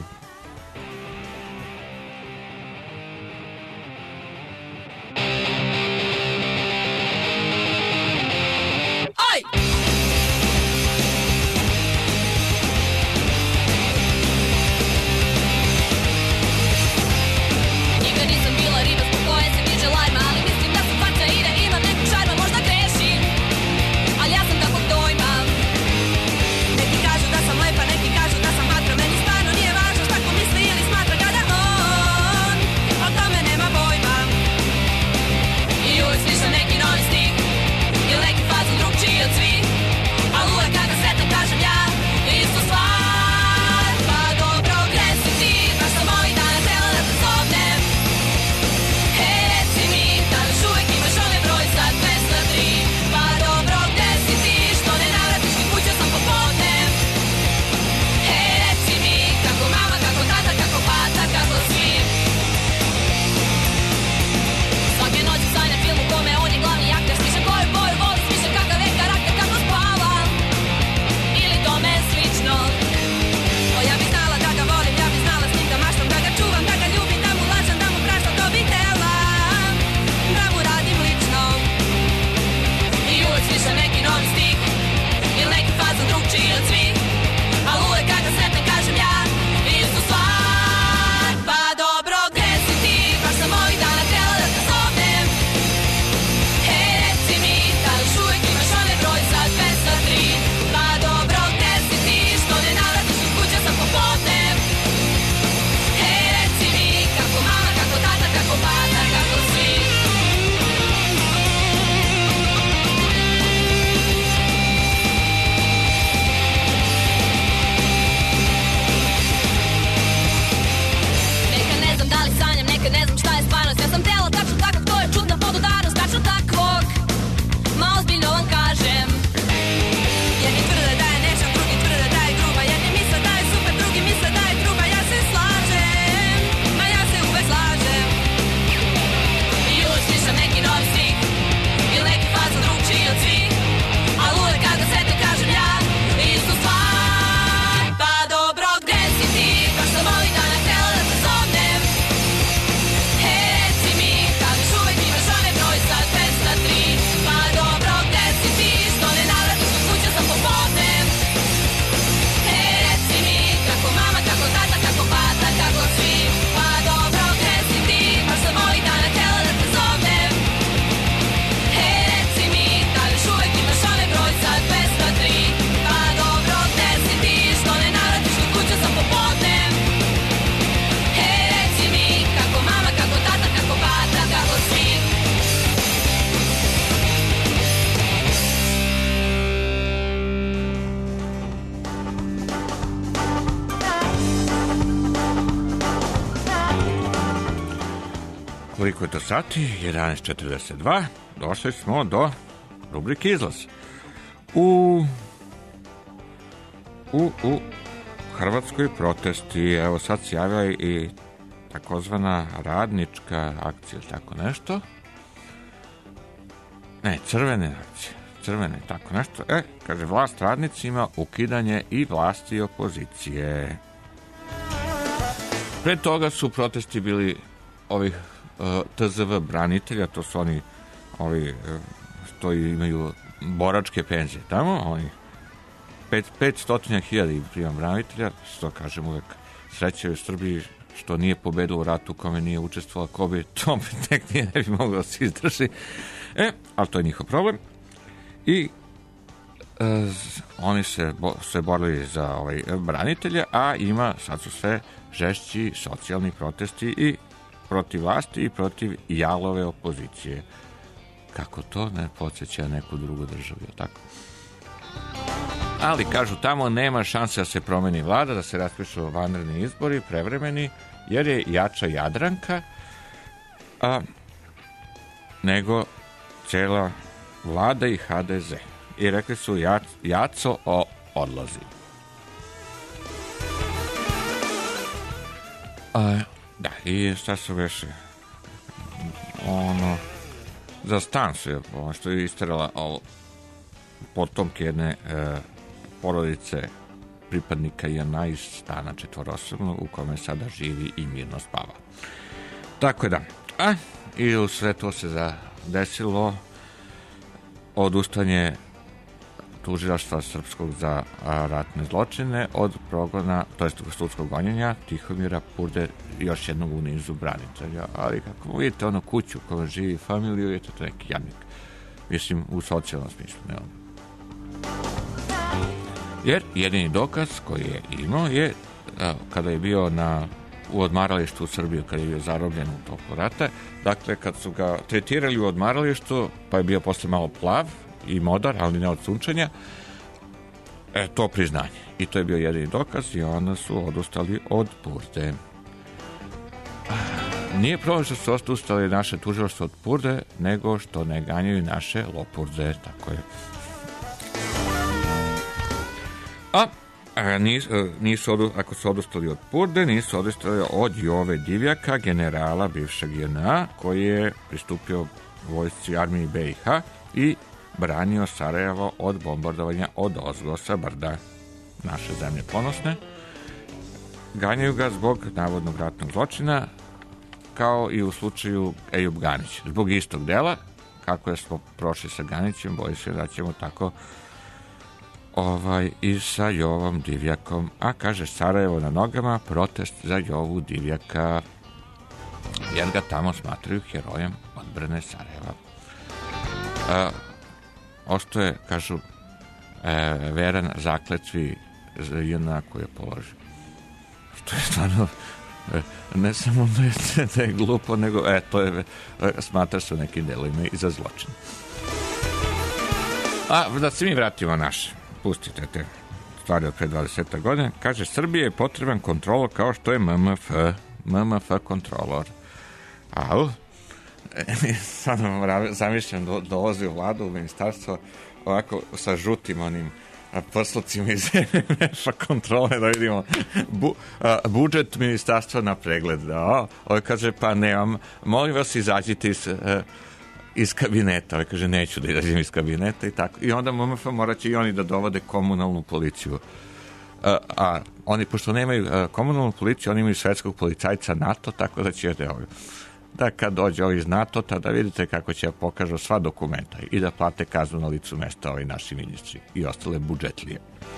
Koliko je to sati? 11:42. Došli smo do rubrike Izlaz. U Hrvatskoj protesti, evo sad se javila i takozvana radnička akcija, tako nešto. Ne, crvene akcije. Crvene, tako nešto. Kaže, vlast radnicima, ukidanje i vlasti opozicije. Pre toga su protesti bili ovih TZV branitelja, to su oni što imaju boračke penzije tamo, oni 500.000 primam branitelja, što kažem uvek srećaju Srbiji što nije pobedilo u ratu u kome nije učestvovala, ko bi to tek nije ne bi moglo da se izdrži. Ali to je njihov problem. I oni se borili za branitelja, a sad su sve žešći socijalni protesti i protiv vlasti i protiv jalove opozicije. Kako to ne podsjeća neku drugu državu, tako? Ali, kažu, tamo nema šanse da se promeni vlada, da se raspišu vanredni izbori, prevremeni, jer je jača Jadranka, nego cela vlada i HDZ. I rekli su, Jaco odlazi. Da, i šta su veše? Za stan su je, što je isterala potomke jedne porodice pripadnika JNA iz stana četvorosobnog u kome sada živi i mirno spava. Tako je da. I u sve to se desilo odustanje tužilaštva srpskog za ratne zločine od progona, to jest sudskog gonjenja Tihomira Purde, još jednog u nizu branitelja. Ali kako vidite ono kuću u kojoj živi familiju, je to neki jadnik. Mislim, u socijalnom smislu, ne ono. Jer jedini dokaz koji je imao je kada je bio u odmaralištu u Srbiju, kada je bio zarobljen u toku rata, dakle kad su ga tretirali u odmaralištu, pa je bio posle malo plav i modar, ali ne od sunčanja, to priznanje. I to je bio jedini dokaz i onda su odustali od Purde. Nije problem što su odustali naše tužilaštvo od Purde, nego što ne ganjaju naše lopurde, tako je. Ako su odustali od Purde, nisu odustali od Jove Divjaka, generala bivšeg JNA, koji je pristupio vojsci armiji BiH i branio Sarajevo od bombardovanja od ozgo sa brda naše zemlje ponosne. Ganjaju ga zbog navodnog ratnog zločina, kao i u slučaju Ejub Ganić. Zbog istog dela, kako smo prošli sa Ganićem, boji se da ćemo tako i sa Jovom Divjakom. A kaže Sarajevo na nogama, protest za Jovu Divjaka, jer ga tamo smatraju herojem odbrane Sarajeva. Ostaje, kažu, veran zakletvi JNA koju je položio. Što je stvarno ne samo da je glupo, nego to je, smatra se u nekim delovima i za zločin. Da se mi vratimo naše. Pustite te stvari od pre 20 godina. Kaže, Srbije je potreban kontrolor kao što je MMF kontrolor. Sad zamišljam dolazi u vladu, u ministarstvo, ovako sa žutim onim prslucima iz MMF-a kontrole, da vidimo budžet ministarstva na pregled. Ovo kaže, pa nemam, molim vas izađite iz kabineta. Ovo kaže, neću da izađem iz kabineta i tako. I onda MMF morat će i oni da dovode komunalnu policiju. A oni, pošto nemaju komunalnu policiju, oni imaju svetskog policajca NATO, tako da će da kad dođe iz NATO, tada vidite kako će pokažu sva dokumenta i da plate kaznu na licu mesta ovi naši ministri i ostale budžetlije.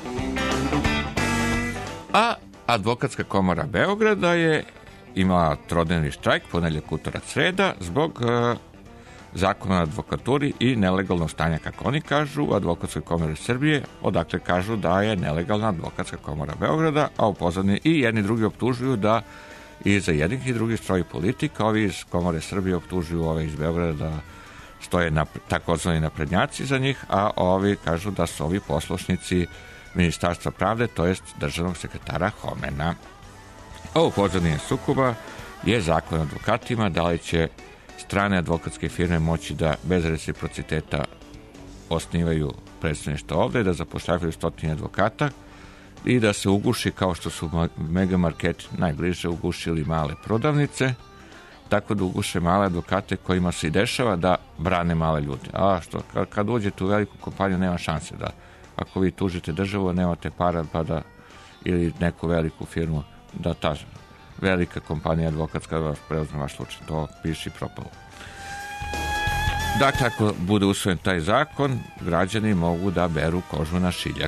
A Advokatska komora Beograda je imala trodnevni štrajk, ponedjeljak, utorak, sreda, zbog zakona o advokaturi i nelegalnog stanja, kako oni kažu, u Advokatskoj komori Srbije, odakle kažu da je nelegalna Advokatska komora Beograda, a u pozadini i jedni drugi optužuju da i za jednih i drugih stoji politika. Ovi iz Komore Srbije optužuju ove iz Beograda da stoje takozvani naprednjaci za njih, a ovi kažu da su ovi poslušnici Ministarstva pravde, to jest državnog sekretara Homena. Ovo pozadnije sukoba je zakon o advokatima, da li će strane advokatske firme moći da bez reciprociteta osnivaju predstavništvo ovde, da zapošljavaju 100 advokata i da se uguši, kao što su megamarketi najbliže ugušili male prodavnice, tako da uguše male advokate kojima se i dešava da brane male ljude. A što, kad uđete u veliku kompaniju nema šanse da, ako vi tužite državu, nemate para, pa da, ili neku veliku firmu, da ta velika kompanija advokatska vas preuzme vaš slučaj. To piši propalo. Dakle, ako bude usvojen taj zakon, građani mogu da beru kožu na šiljak.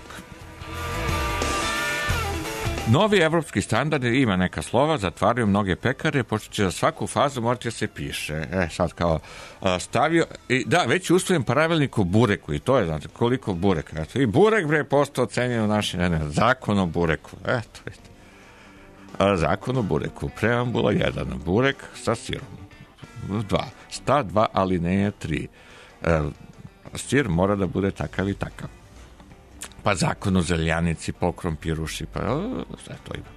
Novi evropski standard ima neka slova, zatvaraju mnoge pekare, pošto će za svaku fazu morati da se piše. Sad kao stavio, i da, već je usvojen pravilnik o bureku, i to je, znate, koliko bureka. I burek, bre, postao ocenjen u našem zakon o bureku. Eto, vidite. Zakon o bureku, preambula 1, burek sa sirom. 2, stav 2, alineja 3. Sir mora da bude takav i takav. Pa zakon o zeljanici, pokrom, piruši, pa sve to ima.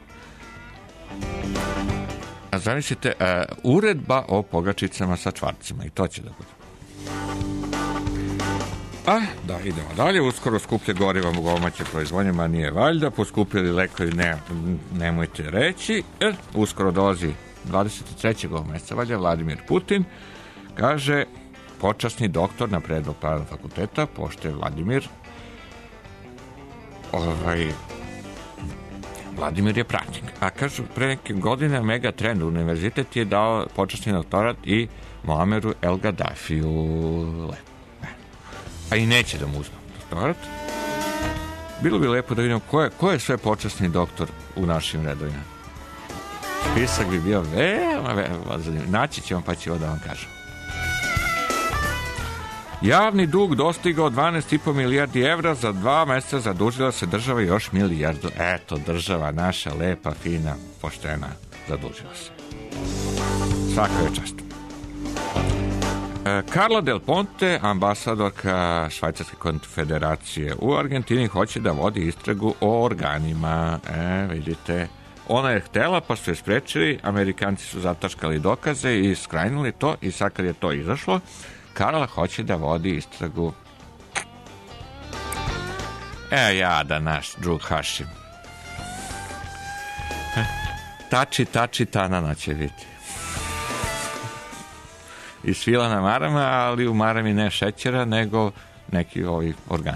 A zamislite, uredba o pogačicama sa čvarcima, i to će da bude. Da, idemo dalje. Uskoro skuplje goriva u domaće proizvodnjama nije valjda. Poskupili lekovi, nemojte reći. Uskoro dolazi 23. ovog mjeseca valjda Vladimir Putin. Kaže, počasni doktor na predlog Pravnog fakulteta, pošto je Vladimir je pravnik. A kažu, pre neke godine Megatrend univerzitet je dao počasni doktorat i Muameru El Gaddafiju. A i neće da mu uzme doktorat. Bilo bi lepo da vidimo ko je sve počasni doktor u našim redovima. Spisak bi bio veoma zanimljiv. Naći ćemo pa ćemo da vam kažem. Javni dug dostigao 12,5 milijardi evra, za 2 mjeseca zadužila se država još milijardu. Eto, država naša, lepa, fina, poštena, zadužila se. Svaka je čast. Carla Del Ponte, ambasadorka Švajcarske konfederacije u Argentini, hoće da vodi istragu o organima. Vidite, ona je htela, pa su je sprečili, Amerikanci su zataškali dokaze i skrajnuli to, i sad kad je to izašlo, Carla hoće da vodi istragu. Naš drug Hašim. Tači, tanana će biti. I svila na marama, ali u marami ne šećera, nego neki ovi organi.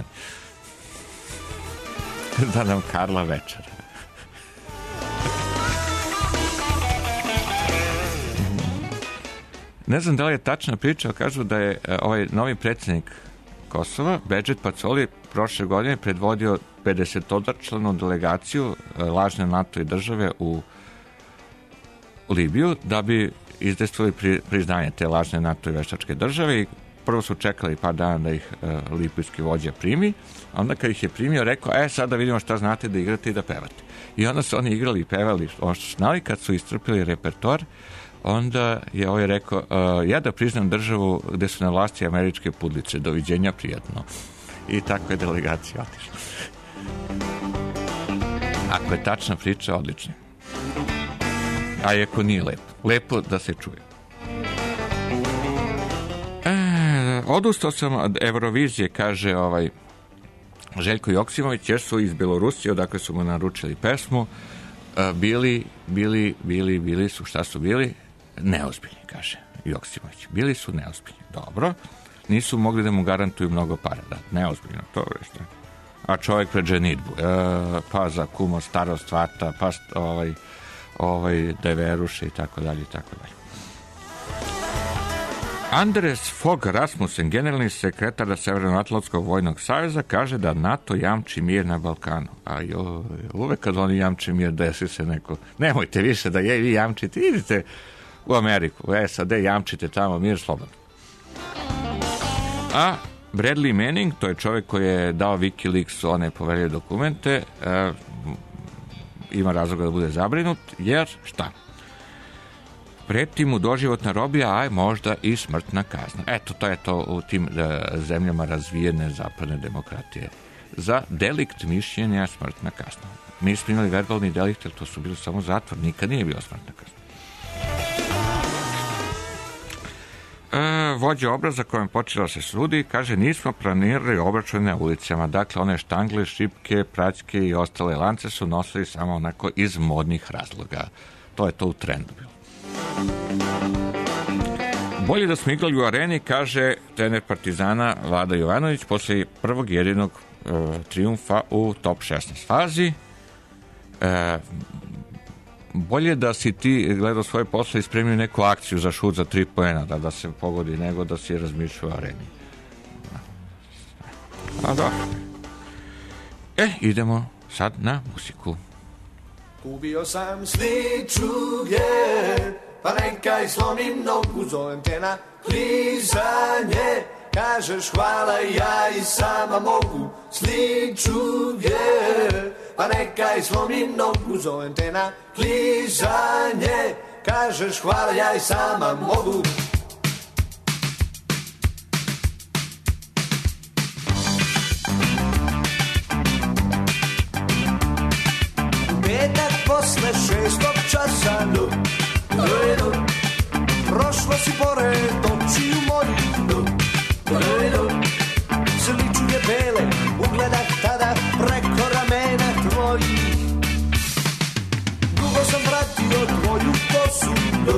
Da nam Carla večera. Ne znam da li je tačna priča, kažu da je ovaj novi predsjednik Kosova, Bedžet Pacoli, prošle godine predvodio 50-članu delegaciju lažne NATO i države u Libiju, da bi izdejstvovali priznanje te lažne NATO i veštačke države, i prvo su čekali par dana da ih libijski vođa primi, a onda kad ih je primio, rekao, sad da vidimo šta znate da igrate i da pevate. I onda su oni igrali i pevali ono što su znali. Kad su iscrpili repertoar, onda je ovaj rekao, ja da priznam državu gde su na vlasti američke pudlice, doviđenja, prijatno. I tako je delegacija otišla. Ako je tačna priča, odlično. A ako nije lepo da se čuje. Odustao sam od Eurovizije, kaže Željko Joksimović, jer su iz Belorusije, odakle su mu naručili pesmu, bili su, šta su bili? Neozbiljni, kaže Joksimović. Bili su neozbiljni. Dobro. Nisu mogli da mu garantuju mnogo para. Da, neozbiljno, to je što. A čovjek pred ženidbu. Pa za kumo starost vata, pa deveruše i tako dalje i tako dalje. Andres Fogh Rasmussen, generalni sekretar Severnoatlantskog vojnog saveza, kaže da NATO jamči mir na Balkanu. Uvek kad oni jamči mir, desi se neko. Nemojte više da vi jamčite, idite u Ameriku, u SAD, jamčite tamo mir slobodno. A Bradley Manning, to je čovjek koji je dao WikiLeaksu one poverljive dokumente, ima razloga da bude zabrinut, jer šta? Preti mu doživotna robija, a možda i smrtna kazna. Eto, to je to u tim zemljama razvijene zapadne demokratije. Za delikt mišljenja smrtna kazna. Mi smo imali verbalni delikt, jer to su bili samo zatvor, nikad nije bio smrtna kazna. Vođa obraza kojem počela se sudi, kaže, nismo planirali obračune na ulicama. Dakle, one štangle, šipke, praćke i ostale lance su nosili samo onako iz modnih razloga. To je to u trendu bilo. Bolje da smo igrali u areni, kaže trener Partizana Vlada Jovanović posle prvog jedinog triumfa u top 16 fazi. Bolje da si ti gledao svoje posle i spremio neku akciju za šut za 3 poena, da se pogodi, nego da si razmišljao o areni. Da. Idemo sad na muziku. Kupio sam sličuge, pa nekaj slomim nogu, zovem te na klizanje. Kažeš hvala, ja i sama mogu. Sličuge, pa nekaj slomim nogu, zovem te na klizanje. Kažeš hvala, ja i sama mogu. Petak posle 6 časa, prošlo si pored očiju mojih, sličuge, bele, ugledah tada preko ramena tvojih. Dugo sam pratio tvoju kosu,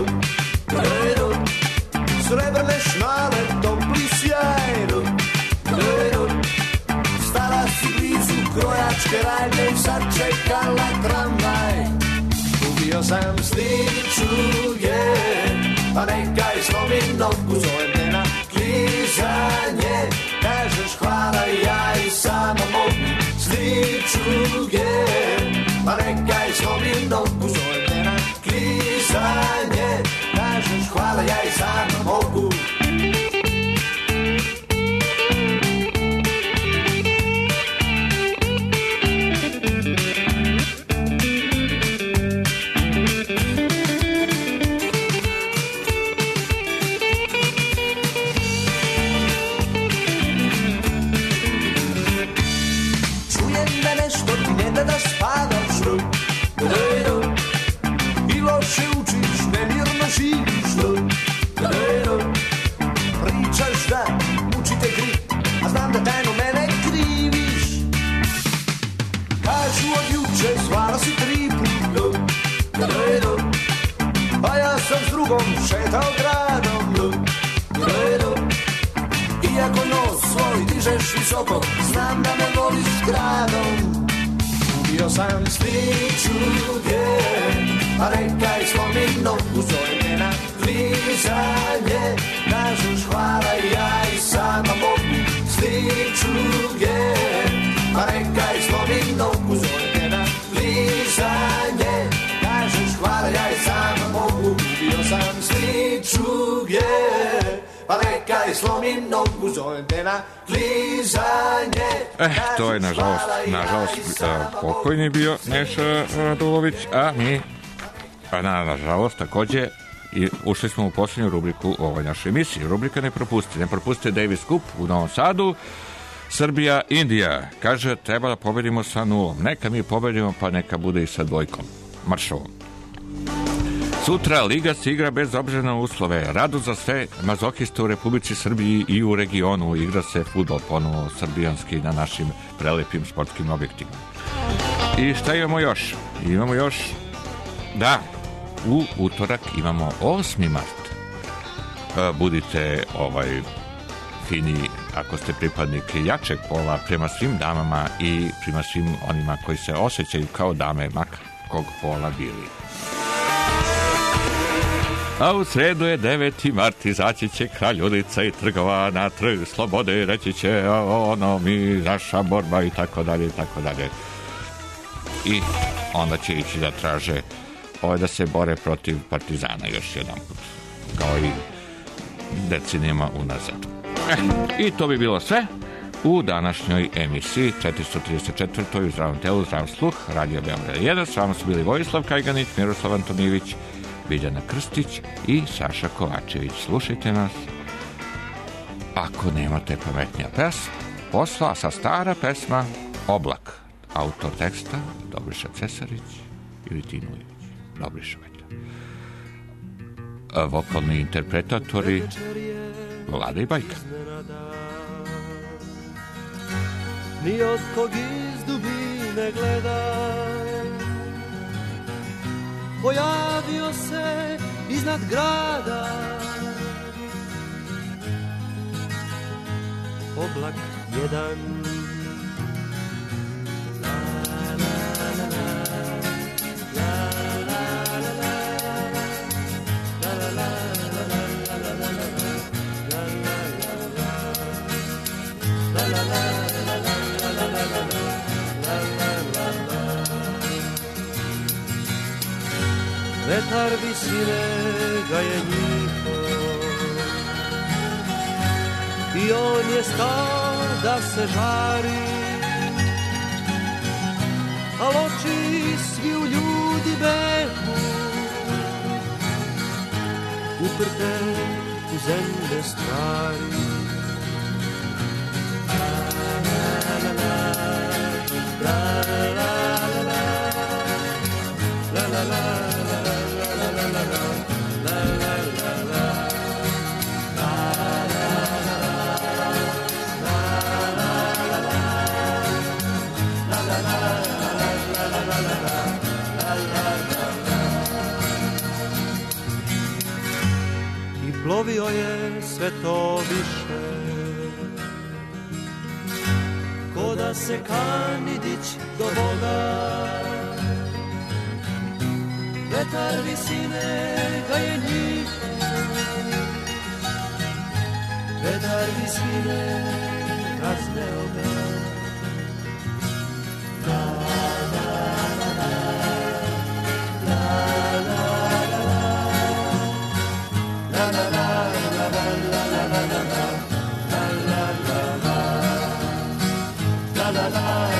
srebrne šnale, topli sjaj, stala si blizu krojačke rajne i sad čekala tramvaj. Ubio sam sličuge, pa nekaj slomim nogu, zovem te na klizanje, kažeš hvala, ja i sama mogu. Sličuge, pa nekaj slomim nogu, zovem te na klizanje, kažeš hvala, ja i sama mogu. Da spavaš, i loše učiš, nemirno živiš, pričaš da mučite gri, a znam da tajno mene kriviš. Kažu od juče zvala si 3 put, a ja sam s drugom šetao gradom. Iako nos svoj dižeš visoko, znam da me voliš gradom. Bio sam sličuge, pa nekaj slomim nogu, zovem te na klizanje, kažeš hvala, ja i sama mogu. Sličuge, pa nekaj slomim nogu, zovem te na klizanje, kažeš hvala, ja i sama mogu. Bio sam sličuge, pa nekaj slomim nogu, zovem te na klizanje. To je nažalost pokojni bio Neša Radulović, a mi nažalost takođe i ušli smo u posljednju rubriku u ovoj našoj emisiji. Rubrika Ne propustite Davis Cup u Novom Sadu. Srbija, Indija. Kaže, treba da pobedimo sa 0. Neka mi pobedimo, pa neka bude i sa 2. Maršovom. Sutra Liga se igra bez obzira na uslove. Rado za sve mazohiste u Republici Srbiji i u regionu. Igra se fudbal ponovo srbijanski na našim prelepim sportskim objektima. I šta imamo još? Imamo još da u utorak imamo 8. mart. Budite fini ako ste pripadnik jačeg pola prema svim damama i prema svim onima koji se osjećaju kao dame makar kog pola bili. A u sredu je 9. mart, izaći će kralj ulica i trgova na trg slobode, reći će ono mi, naša borba i tako dalje i tako dalje. I onda će ići da traže da se bore protiv partizana još jedan put, kao i decenijama unazad. I to bi bilo sve u današnjoj emisiji 434. u Zdravom telu, Zdrav sluh, Radio Beograd 1. S vama su bili Vojislav Kajganić, Miroslav Antonijević, Biljana Krstić i Saša Kovačević. Slušajte nas ako nemate pametnija posla, sa stara pesma Oblak, autor teksta Dobriša Cesarić ili Tinujević. Dobriša vokalni interpretatori Vlada i Bajka. Ni od kog iz dubine gledam, pojavio se iznad grada oblak jedan. Vetar visine ga je njihov i on je stao da se žari, al oči svi u ljudi behu uprte u zemlje stvari. I plovio je sve to više, ko da se kani dić do Boga. Vetar visine ga je njih, vetar visine razneo ga. La la la